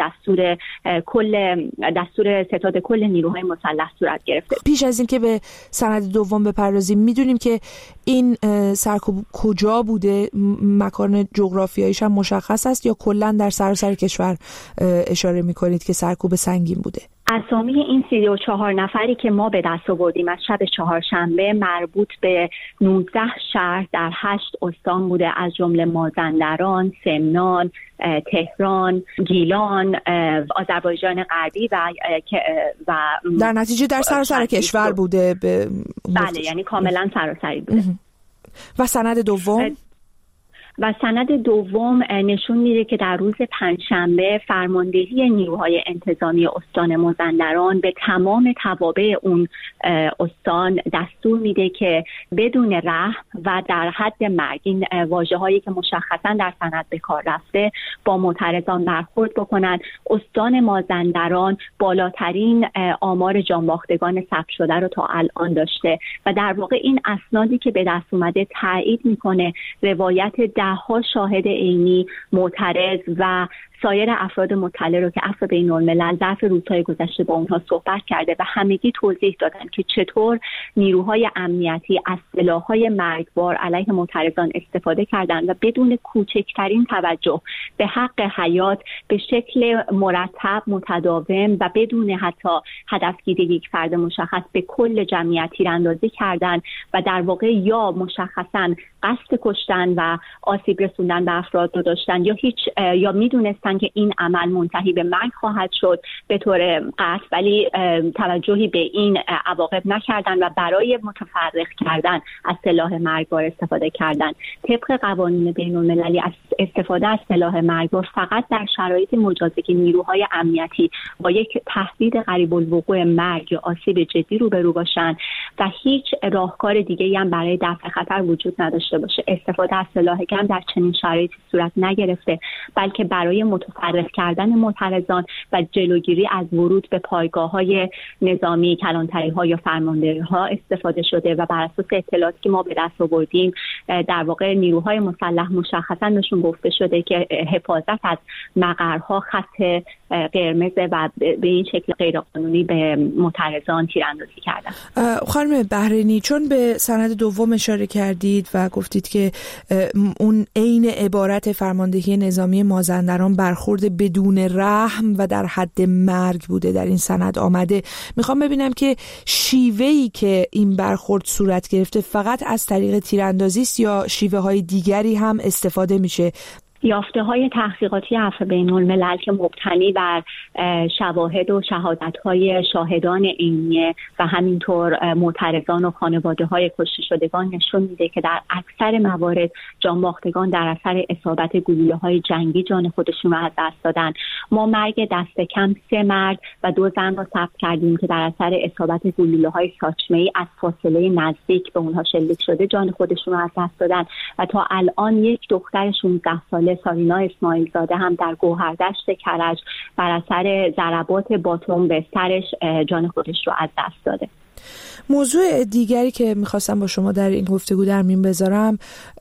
دستور ستاد کل نیروهای مسلح صورت گرفته. پیش از این که به سند دوم بپردازیم، میدونیم که این سرکوب کجا بوده؟ مکان جغرافیاییش هم مشخص است یا کلا در سراسر کشور اشاره میکنید که سرکوب سنگین بوده؟ اسامی این 34 نفری که ما به دست آوردیم از شب چهارشنبه مربوط به 19 شهر در 8 استان بوده، از جمله مازندران، سمنان، تهران، گیلان، آذربایجان غربی و در نتیجه در سراسر کشور بوده. بله، یعنی کاملا سراسری بوده. و سند دوم؟ و سند دوم نشون میده که در روز پنجشنبه فرماندهی نیروهای انتظامی استان مازندران به تمام توابع اون استان دستور میده که بدون رحم و در حد مرگ، این واژه‌هایی که مشخصا در سند به کار رفته، با معترضان برخورد بکنن. استان مازندران بالاترین آمار جانباختگان ثبت شده رو تا الان داشته و در واقع این اسنادی که به دست اومده تایید میکنه روایت 10 شاهد عینی، معترض و سایر افراد مطلع رو که عفو بین‌الملل ظرف روزهای گذشته با اونها صحبت کرده و همگی توضیح دادن که چطور نیروهای امنیتی از سلاح‌های مرگبار علیه معترضان استفاده کردند و بدون کوچکترین توجه به حق حیات به شکل مرتب، متداوم و بدون حتی هدفگیری یک فرد مشخص به کل جمعیت تیراندازی کردند و در واقع یا مشخصاً قصد کشتن و آسیب رسوندن به افراد رو داشتن یا میدونستن که این عمل منتهی به مرگ خواهد شد به طور قطع، ولی توجهی به این عواقب نکردن و برای متفرق کردن از سلاح مرگبار استفاده کردن. طبق قوانین بین‌المللی از استفاده از سلاح مرگبار فقط در شرایط مجازی که نیروهای امنیتی با یک تهدید قریب الوقوع مرگ یا آسیب جدی روبرو باشن و هیچ راهکار دیگه‌ای هم برای دفع خطر وجود نداشته باشه، استفاده از سلاح گرم در چنین شرایطی صورت نگرفته، بلکه برای متفرق کردن معترضان و جلوگیری از ورود به پایگاه‌های نظامی، کلانتری‌ها یا فرماندهی‌ها استفاده شده و بر اساس اطلاعاتی که ما به دست آوردیم در واقع نیروهای مسلح مشخصاً بهشون گفته شده که حفاظت از مقرها خط قرمز و به این شکل غیرقانونی به معترضان تیراندازی کردن. خانم بحرینی، چون به سند دوم اشاره کردید و گفتید که اون عین عبارت فرماندهی نظامی مازندران برخورد بدون رحم و در حد مرگ بوده در این سند آمده، میخوام ببینم که شیوهی که این برخورد صورت گرفته فقط از طریق تیراندازی است یا شیوه های دیگری هم استفاده میشه؟ یافته‌های تحقیقاتی عفو بین‌الملل که مبتنی بر شواهد و شهادت‌های شاهدان عینی و همینطور معترضان و خانواده‌های کشته شدگان نشون میده که در اکثر موارد جانباختگان در اثر اصابت گلوله‌های جنگی جان خودشون رو از دست دادن. ما مرگ دست کم 3 مرد و 2 زن رو ثبت کردیم که در اثر اصابت گلوله‌های ساچمه‌ای از فاصله نزدیک به اونها شلیک شده جان خودشون رو از دست دادن و تا الان یک دختر 16 ساله سارینا اسماعیل زاده هم در گوهردشت کرج بر اثر ضربات باتوم به سرش جان خودش رو از دست داده. موضوع دیگری که میخواستم با شما در این گفتگو در میون بذارم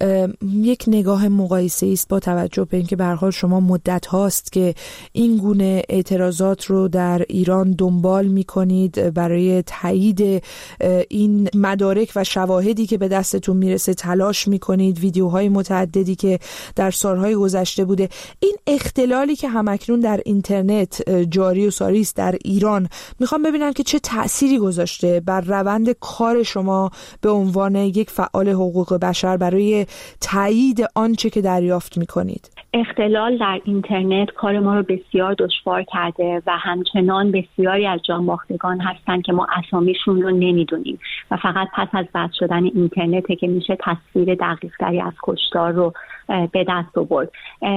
یک نگاه مقایسه‌ای است با توجه به اینکه به هر حال شما مدت هاست که این گونه اعتراضات رو در ایران دنبال میکنید، برای تایید این مدارک و شواهدی که به دستتون میرسه تلاش میکنید، ویدیوهای متعددی که در سالهای گذشته بوده. این اختلالی که همکنون در اینترنت جاری و ساری است در ایران، میخوام ببینم که چه تأثیری گذاشته بر روند کار شما به عنوان یک فعال حقوق بشر برای تایید آنچه که دریافت میکنید. اختلال در اینترنت کار ما رو بسیار دشوار کرده و همچنان بسیاری از جانباختگان هستن که ما اسامیشون رو نمیدونیم و فقط پس از بس شدن اینترنته که میشه تصویر دقیق‌تری از کشتار رو به دست آورد.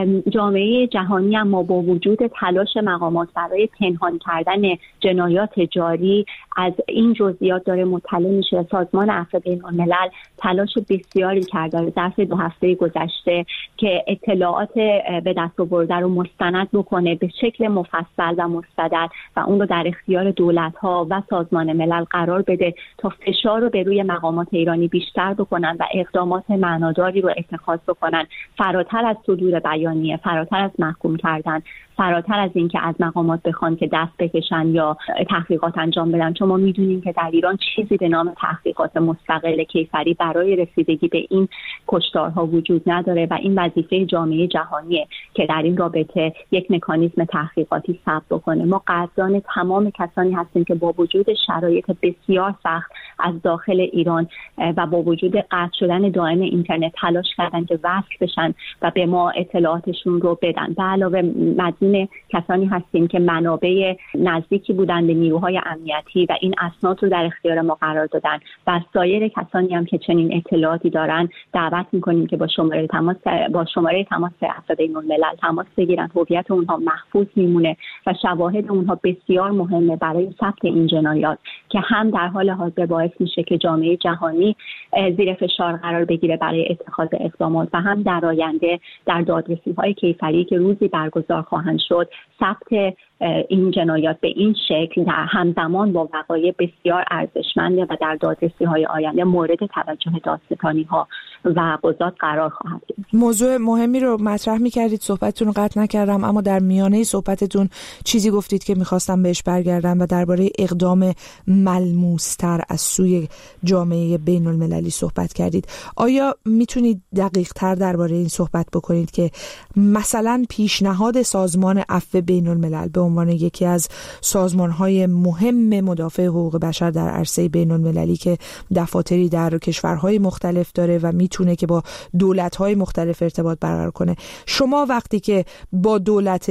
جامعه جهانی اما با وجود تلاش مقامات برای پنهان کردن جنایات جاری از این جزئیات داره مطلع میشه. سازمان عفو بین‌الملل تلاش بسیاری کرده در 2 هفته گذشته که اطلاعات به دست آورده رو مستند بکنه به شکل مفصل و مستند و اون رو در اختیار دولت‌ها و سازمان ملل قرار بده تا فشار رو به روی مقامات ایرانی بیشتر بکنن و اقدامات معناداری رو اتخاذ بکنن، فراتر از صدور بیانیه، فراتر از محکوم کردن، فراتر از این که از مقامات بخوان که دست بکشن یا تحقیقات انجام بدن. چون ما میدونیم که در ایران چیزی به نام تحقیقات مستقل کیفری برای رسیدگی به این کشتارها وجود نداره و این وظیفه جامعه جهانیه که در این رابطه یک مکانیزم تحقیقاتی ثبت بکنه. ما قدردان تمام کسانی هستیم که با وجود شرایط بسیار سخت از داخل ایران و با وجود قطع شدن دائم اینترنت تلاش کردن که وصل بشن و به ما اطلاعاتشون رو بدن. به علاوه مدیون کسانی هستیم که منابع نزدیکی بودن به نیروهای امنیتی و این اسناد رو در اختیار ما قرار دادن و سایر کسانی هم که چنین اطلاعاتی دارن دعوت میکنیم که با شماره تماس عفو بین‌الملل تماس بگیرن. هویت اونها محفوظ میمونه و شواهد اونها بسیار مهمه برای ثبت این جنایات که هم در حال حاضر باعث میشه که جامعه جهانی زیر فشار قرار بگیره برای اتخاذ اقدامات و هم در آینده در دادرسی‌های کیفری که روزی برگزار خواهند شد ثبت این جنایات به این شکل در همزمان با وقایع بسیار ارزشمنده و در دادرسی‌های آینده مورد توجه دادستانی‌ها و قضات قرار خواهد گرفت. موضوع مهمی رو مطرح می‌کردید، صحبتتون رو قطع نکردم، اما در میانه صحبتتون چیزی گفتید که می‌خواستم بهش برگردم و درباره اقدام ملموس‌تر از سوی جامعه بین‌المللی صحبت کردید. آیا میتونید دقیق‌تر درباره این صحبت بکنید که مثلا پیشنهاد سازمان عفو بین‌الملل به عنوان یکی از سازمان‌های مهم مدافع حقوق بشر در عرصه بین‌المللی که دفاتری در کشورهای مختلف داره و میتونه که با دولت‌های مختلف ارتباط برقرار کنه، شما وقتی که با دولت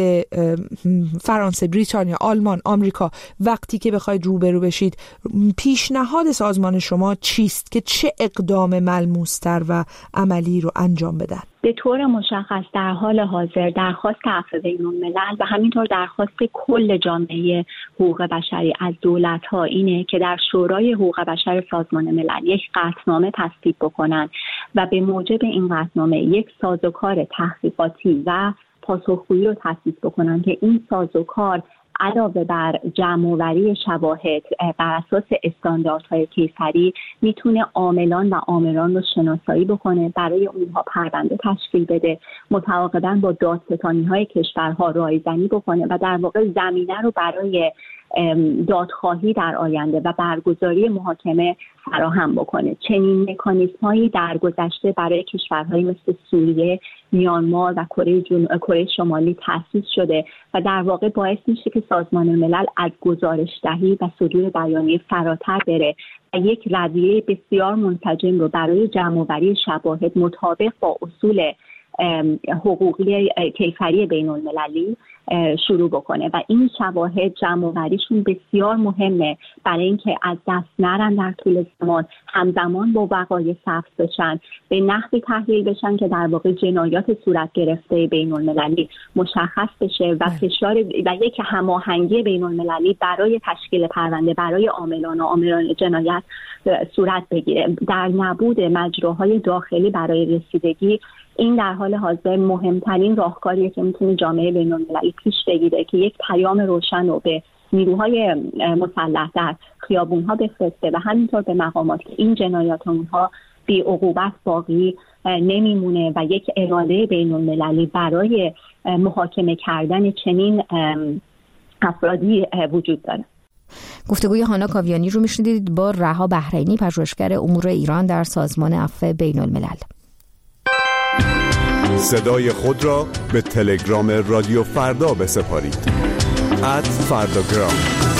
فرانسه، بریتانیا، آلمان، آمریکا وقتی که بخواید روبرو بشید، پیشنهاد سازمان شما چیست که چه اقدام ملموس‌تر و عملی رو انجام بدن؟ به طور مشخص در حال حاضر درخواست عفو بین‌الملل و همینطور درخواست کل جامعه حقوق بشری از دولت‌ها اینه که در شورای حقوق بشر سازمان ملل یک قطعنامه تصویب بکنن و به موجب این قطعنامه یک سازوکار تحقیقاتی و پاسخگویی رو تأسیس بکنن که این سازوکار علاوه بر جمع‌آوری شواهد بر اساس استانداردهای کیفری میتونه عاملان و آمران رو شناسایی بکنه، برای اونها پرونده تشکیل بده، متعاقباً با دادستانی‌های کشورها رایزنی بکنه و در واقع زمینه رو برای دادخواهی در آینده و برگزاری محاکمه فراهم بکنه. چنین مکانیزم‌هایی در گذشته برای کشورهایی مثل سوریه، میانمار و کره شمالی تأسیس شده و در واقع باعث میشه که سازمان ملل از گزارش دهی و صدور بیانیه فراتر بره و یک رویه بسیار منسجم رو برای جمع‌آوری شواهد مطابق با اصول حقوقی کیفری بین‌المللی شروع بکنه و این شواهد جمع‌آوریشون بسیار مهمه برای اینکه از دست نرن در طول زمان، همزمان با وقایع ثبت بشن، به نحوی تحلیل بشن که در واقع جنایات صورت گرفته بین‌المللی مشخص بشه و فشار و یک هماهنگی بین‌المللی برای تشکیل پرونده برای عاملان جنایت صورت بگیره. در نبود مجراهای داخلی برای رسیدگی این در حال حاضر مهمترین راهکاریه که میتونه جامعه بین‌المللی پیش بگیره که یک پیام روشن رو به نیروهای مسلح در خیابون‌ها بفرسته و همینطور به مقامات که این جنایات اونها بی عقوبت باقی نمیمونه و یک اراده بین‌المللی برای محاکمه کردن چنین افرادی وجود داره. گفتگوی هانا کاویانی رو میشنیدید با رها بحرینی، پژوهشگر امور ایران در سازمان عفو بین‌الملل. صدای خود را به تلگرام رادیو فردا بسپارید. @فرداگرام.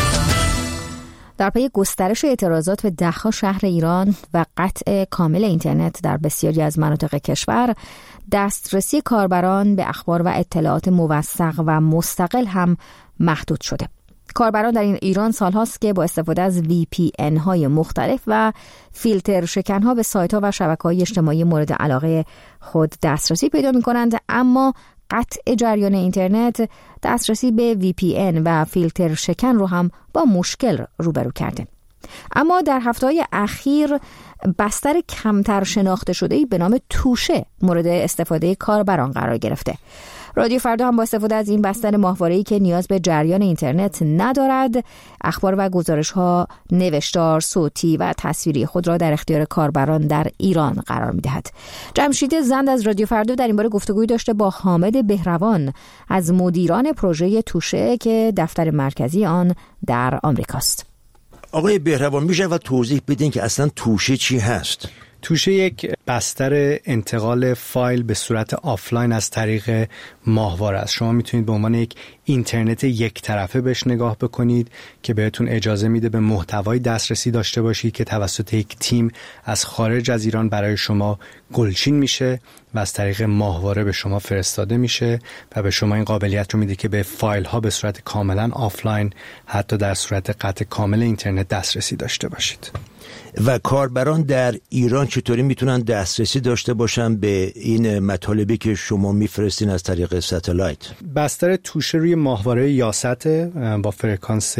در پی گسترش اعتراضات به ده‌ها شهر ایران و قطع کامل اینترنت در بسیاری از مناطق کشور، دسترسی کاربران به اخبار و اطلاعات موثق و مستقل هم محدود شده. کاربران در ایران سالهاست که با استفاده از VPN های مختلف و فیلتر شکن ها به سایت ها و شبکه های اجتماعی مورد علاقه خود دسترسی پیدا می کنند، اما قطع جریان اینترنت دسترسی به VPN و فیلتر شکن رو هم با مشکل روبرو کرده. اما در هفته‌های اخیر بستر کمتر شناخته شده‌ای به نام توشه مورد استفاده کاربران قرار گرفته. رادیو فردا هم با استفاده از این بستر ماهواره‌ای که نیاز به جریان اینترنت ندارد، اخبار و گزارش‌ها نوشتار، صوتی و تصویری خود را در اختیار کاربران در ایران قرار می‌دهد. جمشید زند از رادیو فردا در این باره گفتگوی داشته با حامد بهروان از مدیران پروژه توشه که دفتر مرکزی آن در آمریکاست. آقای بهروان، میشه و توضیح بدین که اصلا توشه چی هست؟ توشه یک بستر انتقال فایل به صورت آفلاین از طریق ماهواره است. شما میتونید به عنوان یک اینترنت یک طرفه بهش نگاه بکنید که بهتون اجازه میده به محتوای دسترسی داشته باشید که توسط یک تیم از خارج از ایران برای شما گلچین میشه و از طریق ماهواره به شما فرستاده میشه و به شما این قابلیت رو میده که به فایل ها به صورت کاملا آفلاین، حتی در صورت قطع کامل اینترنت دسترسی داشته باشید. و کاربران در ایران چطوری میتونن دسترسی داشته باشن به این مطالبی که شما میفرستین از طریق ستلایت؟ بستر توشه روی ماهواره یاست با فرکانس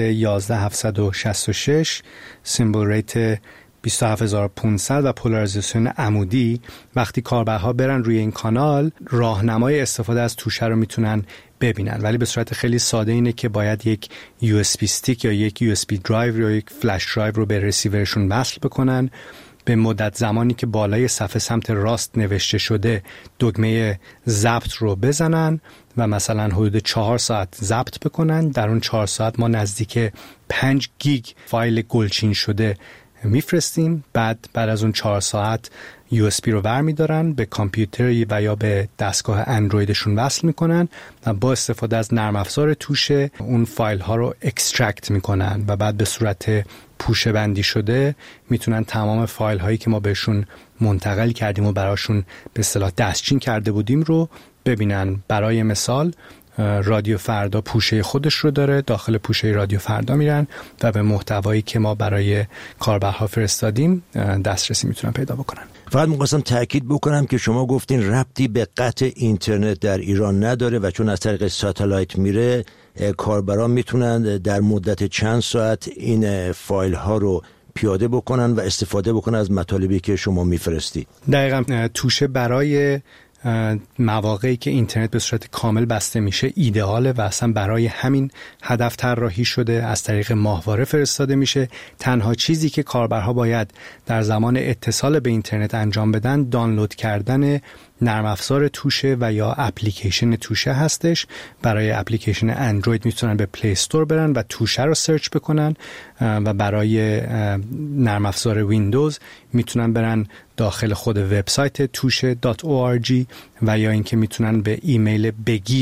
11766، سیمبل ریت 27500 و پولارایزیشن عمودی. وقتی کاربرها برن روی این کانال، راهنمای استفاده از توشه رو میتونن ببینن، ولی به صورت خیلی ساده اینه که باید یک USB استیک یا یک USB درایو یا یک فلش درایو رو به رسیورشون وصل بکنن. به مدت زمانی که بالای صفحه سمت راست نوشته شده دکمه ضبط رو بزنن و مثلا حدود 4 ساعت ضبط بکنن. در اون 4 ساعت ما نزدیک 5 گیگ فایل گلچین شده میفرستیم. بعد از اون 4 ساعت USB رو برمی‌دارن، به کامپیوتر و یا به دستگاه اندرویدشون وصل میکنن و با استفاده از نرم افزار توشه اون فایل ها رو اکسترکت میکنن و بعد به صورت پوشه بندی شده میتونن تمام فایل هایی که ما بهشون منتقل کردیم و براشون به اصطلاح دستچین کرده بودیم رو ببینن. برای مثال رادیو فردا پوشه خودش رو داره، داخل پوشه رادیو فردا میرن و به محتوایی که ما برای کاربرها فرستادیم دسترسی میتونن پیدا بکنن. فقط می‌خواستم تأکید بکنم که شما گفتین ربطی به قطع اینترنت در ایران نداره و چون از طریق ساتلایت میره، کاربران میتونن در مدت چند ساعت این فایل ها رو پیاده بکنن و استفاده بکنن از مطالبی که شما میفرستی. دقیقاً توشه برای مواقعی که اینترنت به صورت کامل بسته میشه ایدئاله و اصلا برای همین هدف طراحی شده. از طریق ماهواره فرستاده میشه. تنها چیزی که کاربرها باید در زمان اتصال به اینترنت انجام بدن دانلود کردن نرم افزار توشه و یا اپلیکیشن توشه هستش. برای اپلیکیشن اندروید میتونن به پلی استور برن و توشه رو سرچ بکنن و برای نرم افزار ویندوز میتونن برن داخل خود وبسایت توشه.org و یا اینکه میتونن به ایمیل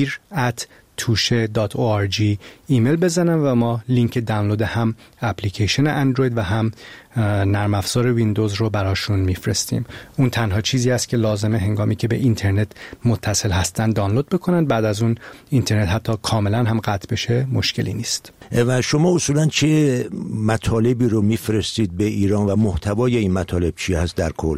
begir@tushe.org ایمیل بزنن و ما لینک دانلود هم اپلیکیشن اندروید و هم نرم افزار ویندوز رو براشون میفرستیم. اون تنها چیزی است که لازمه هنگامی که به اینترنت متصل هستن دانلود بکنن. بعد از اون اینترنت حتی کاملا هم قطع بشه مشکلی نیست. و شما اصولا چه مطالبی رو میفرستید به ایران و محتوای این مطالب چی هست در کل؟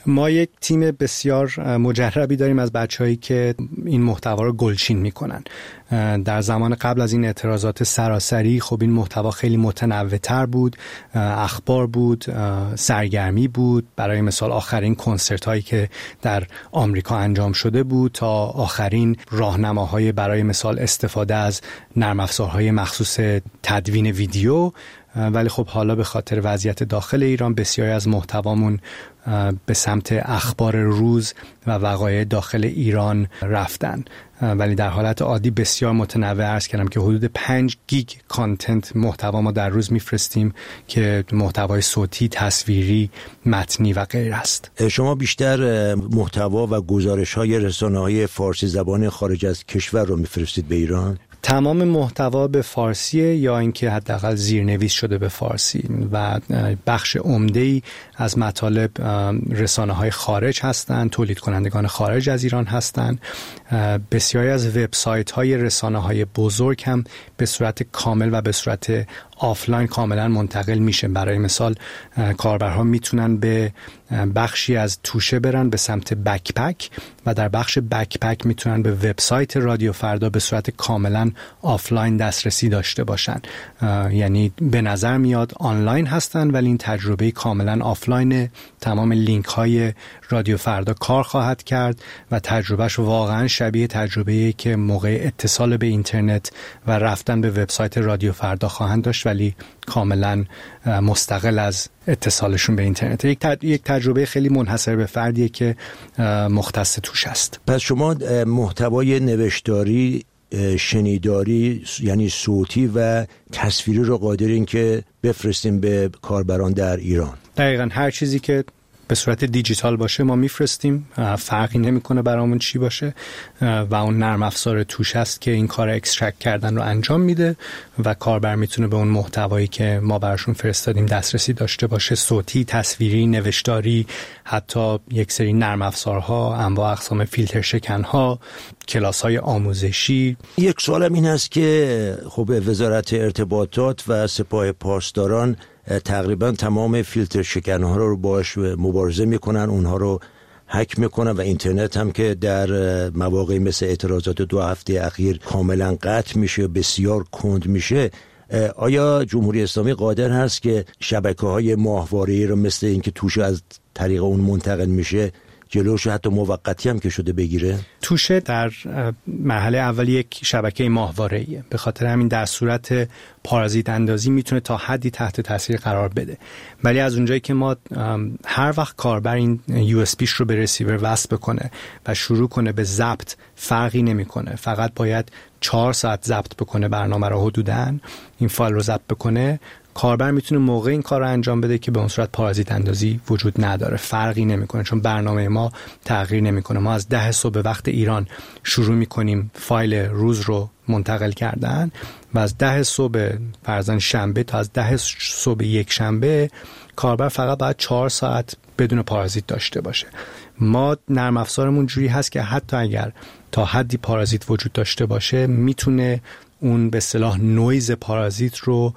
ما یک تیم بسیار مجربی داریم از بچه‌هایی که این محتوا رو گلچین میکنن. در زمان قبل از این اعتراضات سراسری خب این محتوا خیلی متنوع‌تر بود، اخبار بود، سرگرمی بود، برای مثال آخرین کنسرت هایی که در آمریکا انجام شده بود تا آخرین راهنماهای برای مثال استفاده از نرم افزارهای مخصوص تدوین ویدیو. ولی خب حالا به خاطر وضعیت داخل ایران بسیاری از محتوامون به سمت اخبار روز و وقایع داخل ایران رفتن، ولی در حالت عادی بسیار متنوع عرض کردم که حدود 5 گیگ کانتنت محتوا ما در روز میفرستیم که محتوای صوتی، تصویری، متنی و غیر است. شما بیشتر محتوا و گزارش‌های رسانه‌های فارسی زبان خارج از کشور رو میفرستید به ایران؟ تمام محتوا به فارسیه یا اینکه حداقل زیرنویس شده به فارسی و بخش عمده‌ای از مطالب رسانه‌های خارج هستند، تولید کنندگان خارج از ایران هستند. بسیاری از وبسایت‌های رسانه‌های بزرگ هم به صورت کامل و به صورت آفلاین کاملا منتقل میشه. برای مثال کاربرها میتونن به بخشی از توشه برن به سمت بکپک و در بخش بکپک میتونن به وبسایت رادیو فردا به صورت کاملا آفلاین دسترسی داشته باشن. یعنی به نظر میاد آنلاین هستن ولی این تجربه کاملا آفلاین. تمام لینک های رادیو فردا کار خواهد کرد و تجربهش واقعا شبیه تجربه‌ای که موقع اتصال به اینترنت و رفتن به وبسایت رادیو فردا خواهند داشت، ولی کاملا مستقل از اتصالشون به اینترنت. یک تجربه خیلی منحصر به فردیه که مختص توش است. پس شما محتوای نوشتاری، شنیداری یعنی صوتی و تصویری رو قادرین که بفرستیم به کاربران در ایران؟ دقیقاً هر چیزی که به صورت دیجیتال باشه ما میفرستیم، فرقی نمیکنه برامون چی باشه و اون نرم افزار توش هست که این کار اکسترکت کردن رو انجام میده و کاربر میتونه به اون محتوایی که ما براشون فرستادیم دسترسی داشته باشه، صوتی، تصویری، نوشتاری، حتی یک سری نرم افزارها، انواع اقسام فیلتر شکنها، کلاس‌های آموزشی. یک سوالم این هست که خب وزارت ارتباطات و سپاه پاسداران تقریبا تمام فیلتر شکنها رو باش مبارزه میکنن، اونها رو هک میکنن و اینترنت هم که در مواقعی مثل اعتراضات 2 هفته اخیر کاملا قطع میشه، بسیار کند میشه. آیا جمهوری اسلامی قادر هست که شبکه‌های ماهواره‌ای رو مثل این که توش از طریق اون منتقل میشه جلوش حتی موقتی هم که شده بگیره؟ توشه در مرحله اول یک شبکه ماهواره‌ایه، به خاطر همین در صورت پارازیت اندازی میتونه تا حدی تحت تاثیر قرار بده. ولی از اونجایی که ما هر وقت کاربر این USB رو به رسیور وصل بکنه و شروع کنه به ضبط، فرقی نمیکنه، فقط باید 4 ساعت ضبط بکنه برنامه رو، حدوداً این فایل رو ضبط بکنه، کاربر میتونه موقع این کار رو انجام بده که به اون صورت پارازیت اندازی وجود نداره، فرقی نمیکنه چون برنامه ما تغییر نمیکنه. ما از 10 صبح وقت ایران شروع میکنیم فایل روز رو منتقل کردن و از 10 صبح فرضاً شنبه تا از 10 صبح یک شنبه کاربر فقط باید 4 ساعت بدون پارازیت داشته باشه. ما نرم افزارمون جوری هست که حتی اگر تا حدی پارازیت وجود داشته باشه میتونه اون به اصطلاح نویز پارازیت رو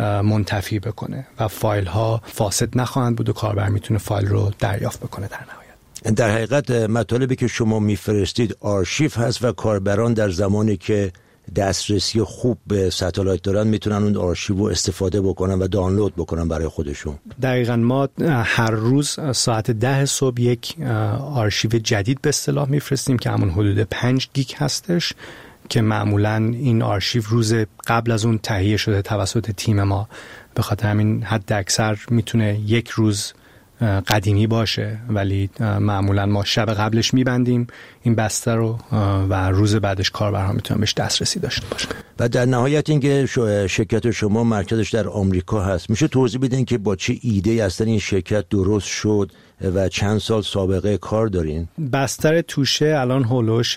منتفی بکنه و فایل ها فاسد نخواهند بود و کاربر میتونه فایل رو دریافت بکنه. در نهایت در حقیقت مطالبی که شما میفرستید آرشیو هست و کاربران در زمانی که دسترسی خوب به ستالایت دارن میتونن اون آرشیو رو استفاده بکنن و دانلود بکنن برای خودشون. دقیقاً ما هر روز ساعت 10 صبح یک آرشیو جدید به اصطلاح میفرستیم که همون حدود 5 گیگ هستش که معمولاً این آرشیو روز قبل از اون تهیه شده توسط تیم ما، به خاطر همین حد اکثر میتونه یک روز قدیمی باشه ولی معمولاً ما شب قبلش میبندیم این بسته رو و روز بعدش کاربرها میتونن بهش دسترسی داشته باشن. و در نهایت اینکه شرکت شما مرکزش در آمریکا هست، میشه توضیح بدین که با چه ایده اصلا این شرکت درست شد و چند سال سابقه کار دارین؟ بستر توشه الان هولوش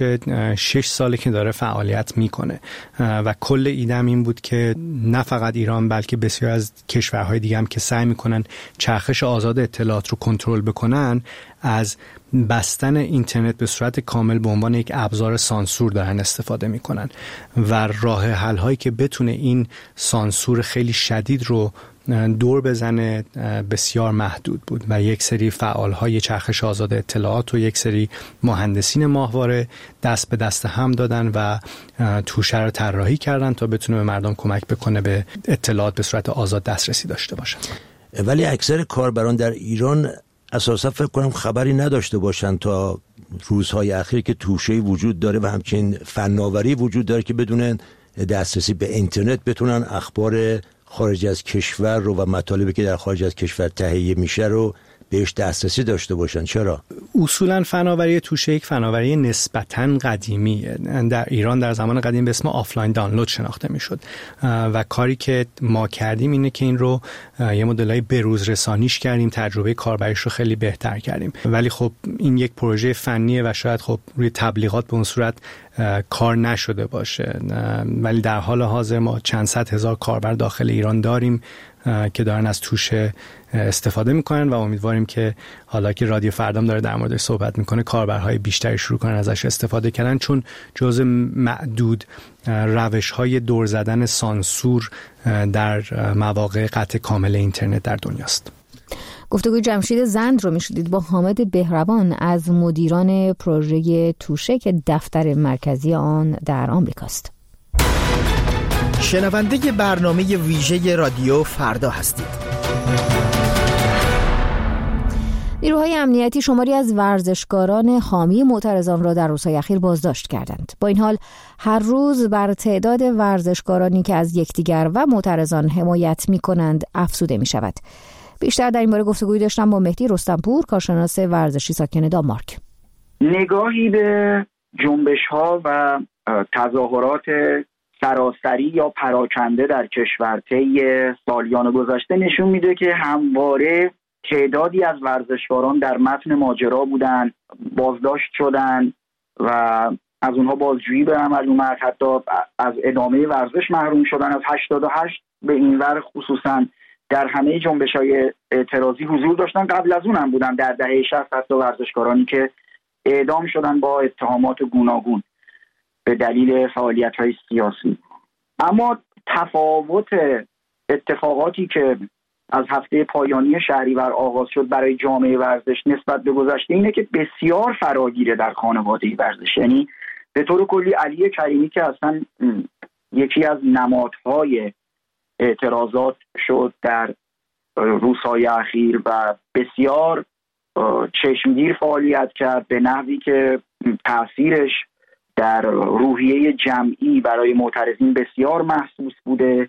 6 ساله که داره فعالیت میکنه و کل ایدم این بود که نه فقط ایران بلکه بسیار از کشورهای دیگه هم که سعی میکنن چرخش آزاد اطلاعات رو کنترل بکنن از بستن اینترنت به صورت کامل به عنوان یک ابزار سانسور دارن استفاده میکنن و راه حل هایی که بتونه این سانسور خیلی شدید رو دور بزنه بسیار محدود بود و یک سری فعالهای چرخش آزاد اطلاعات و یک سری مهندسین ماهواره دست به دست هم دادن و توشه رو طراحی کردن تا بتونه به مردم کمک بکنه به اطلاعات به صورت آزاد دسترسی داشته باشن. ولی اکثر کاربران در ایران اساسا فکر کنم خبری نداشته باشن تا روزهای اخیر که توشه‌ای وجود داره و همچنین فناوری وجود داره که بدون دسترسی به اینترنت بتونن اخبار خارج از کشور رو و مطالبی که در خارج از کشور تهیه میشه رو بهش دسترسی داشته باشن. چرا؟ اصولا فناوری توشه یک فناوری نسبتاً قدیمیه. در ایران در زمان قدیم به اسم آفلاین دانلود شناخته میشد و کاری که ما کردیم اینه که این رو یه مدلای بروز رسانیش کردیم، تجربه کاربریش رو خیلی بهتر کردیم. ولی خب این یک پروژه فنیه و شاید خب روی تبلیغات به اون صورت کار نشده باشه، ولی در حال حاضر ما چند صد هزار کاربر داخل ایران داریم که دارن از توشه استفاده میکنن و امیدواریم که حالا که رادیو فردام داره در موردش صحبت میکنه کاربرهای بیشتری شروع کنن ازش استفاده کردن، چون جزء معدود روش‌های دور زدن سانسور در مواقع قطع کامل اینترنت در دنیاست. گفتگوی جمشید زند رو میشدید با حامد بهروان از مدیران پروژه توشه که دفتر مرکزی آن در آمریکاست. شنونده برنامه ویژه رادیو فردا هستید. نیروهای امنیتی شماری از ورزشکاران حامی معترضان را در روزهای اخیر بازداشت کردند. با این حال هر روز بر تعداد ورزشکارانی که از یکدیگر و معترضان حمایت می‌کنند افزوده می‌شود. بیشتر در این باره گفتگویی داشتم با مهدی رستمپور، کارشناس ورزشی ساکن دانمارک. نگاهی به جنبش‌ها و تظاهرات سراسری یا پراکنده در کشور طی سالیان گذشته نشون میده که همواره تعدادی از ورزشکاران در متن ماجرا بودن، بازداشت شدن و از اونها بازجویی به عمل اومد، حتی از ادامه ورزش محروم شدن. از 88 به این ور خصوصا در همه جنبش‌های اعتراضی حضور داشتن. قبل از اون هم بودن در دهه 60 حتی ورزشکارانی که اعدام شدن با اتهامات گوناگون به دلیل فعالیت‌های سیاسی. اما تفاوت اتفاقاتی که از هفته پایانی شهریور آغاز شد برای جامعه ورزش نسبت به گذشته اینه که بسیار فراگیره در خانواده ورزش. یعنی به طور کلی علی کریمی که اصلا یکی از نمادهای اعتراضات شد در روزهای اخیر و بسیار چشمگیر فعالیت کرد به نحوی که تأثیرش در روحیه جمعی برای معترضین بسیار محسوس بوده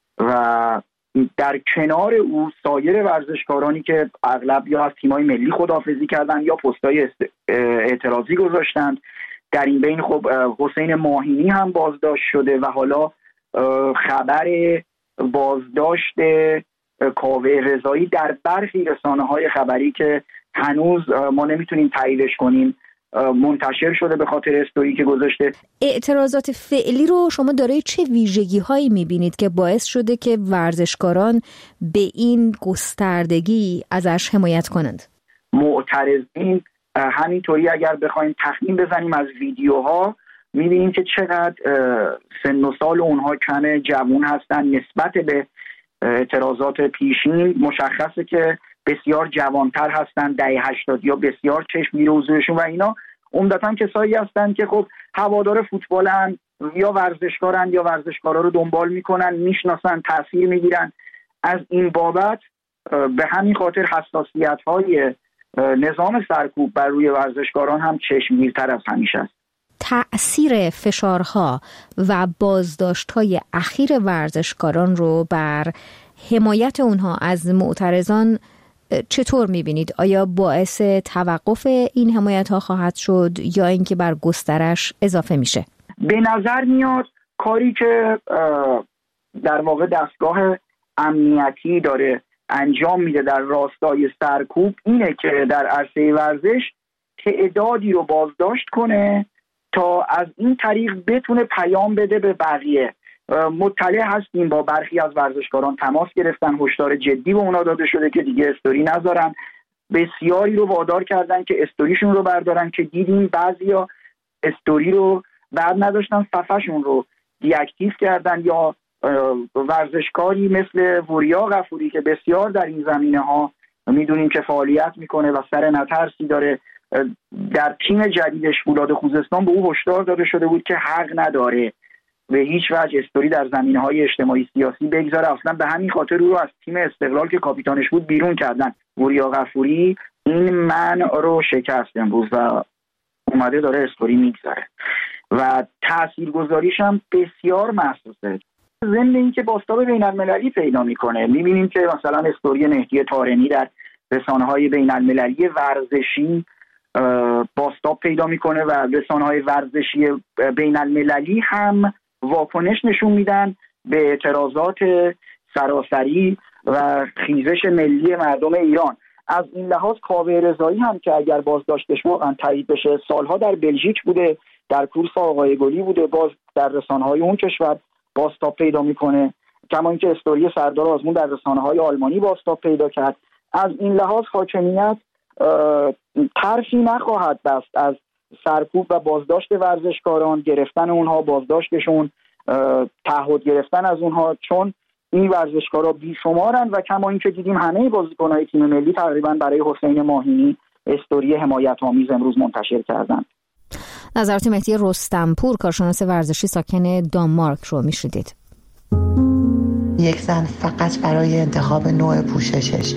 و در کنار او سایر ورزشکارانی که اغلب یا از تیم‌های ملی خداحافظی کردن یا پست‌های اعتراضی گذاشتند. در این بین خب حسین ماهینی هم بازداشت شده و حالا خبر بازداشت کاوه رضایی در برخی رسانه‌های خبری که هنوز ما نمیتونیم تاییدش کنیم منتشر شده به خاطر استوری که گذاشته. اعتراضات فعلی رو شما دارای چه ویژگی‌هایی می‌بینید که باعث شده که ورزشکاران به این گستردگی ازش حمایت کنند؟ معترضین همینطوری اگر بخوایم تخمین بزنیم از ویدیوها می‌بینیم که چقدر سن و سال اونها کم، جوان هستن نسبت به اعتراضات پیشین. مشخصه که بسیار جوانتر هستن، دهه 80 یا بسیار چشمگیر حضورشون و اینا عمدتاً کسایی هستن که خب هوادار فوتبالن یا ورزشکارن یا ورزشکارا رو دنبال میکنن، میشناسن، تاثیر میگیرن. از این بابت به همین خاطر حساسیت‌های نظام سرکوب بر روی ورزشکاران هم چشمگیرتر از همیشه است. تأثیر فشارها و بازداشت‌های اخیر ورزشکاران رو بر حمایت اونها از معترضان چطور می‌بینید؟ آیا باعث توقف این حمایت‌ها خواهد شد یا اینکه بر گسترش اضافه میشه؟ به نظر میاد کاری که در واقع دستگاه امنیتی داره انجام میده در راستای سرکوب اینه که در عرصه ورزش تعدادی رو بازداشت کنه تا از این طریق بتونه پیام بده به بقیه. مطلع هستیم با برخی از ورزشکاران تماس گرفتن، هشدار جدی به اونا داده شده که دیگه استوری نذارن. بسیاری رو وادار کردن که استوریشون رو بردارن که دیدیم بعضیا استوری رو بعد نداشتن صفحه‌شون رو دی اکتیو کردن یا ورزشکاری مثل وریا غفوری که بسیار در این زمینه ها میدونیم که فعالیت میکنه و سر نترسی داره، در تیم جدیدش فولاد خوزستان به او هشدار داده شده بود که حق نداره به هیچ وجه استوری در زمینه‌های اجتماعی سیاسی بگذاره. اصلا به همین خاطر او رو از تیم استقلال که کاپیتانش بود بیرون کردن. وریا غفوری این منع رو شکست امروز و اومده داره استوری میگذاره و تاثیرگذاریش هم بسیار محسوسه. ضمن این که بازتاب بین‌المللی پیدا میکنه، میبینیم که مثلا استوری مهدی طارمی در رسانه‌های بین‌المللی ورزشی بازتاب پیدا میکنه و رسانه‌های ورزشی بین‌المللی هم واکنش نشون میدن به اعتراضات سراسری و خیزش ملی مردم ایران. از این لحاظ کاوه رضایی هم که اگر بازداشتش واقعا تایید بشه، سالها در بلژیک بوده، در کورس آقای گلی بوده، باز در رسانه‌های اون کشور بازتاب پیدا میکنه، کما اینکه استوری سردار آزمون در رسانه‌های آلمانی بازتاب پیدا کرد. از این لحاظ حاکمیت طرفی نخواهد بست از سرکوب و بازداشت ورزشکاران، گرفتن اونها، بازداشتشون، تعهد گرفتن از اونها، چون این ورزشکارا بیشمارن و کما اینکه دیدیم همه بازیکن‌های تیم ملی تقریبا برای حسین ماهینی استوری حمایت آمیز امروز منتشر کردن. نظرات مهدی رستمپور، کارشناس ورزشی ساکن دانمارک رو میشنیدید. یک زن فقط برای انتخاب نوع پوششش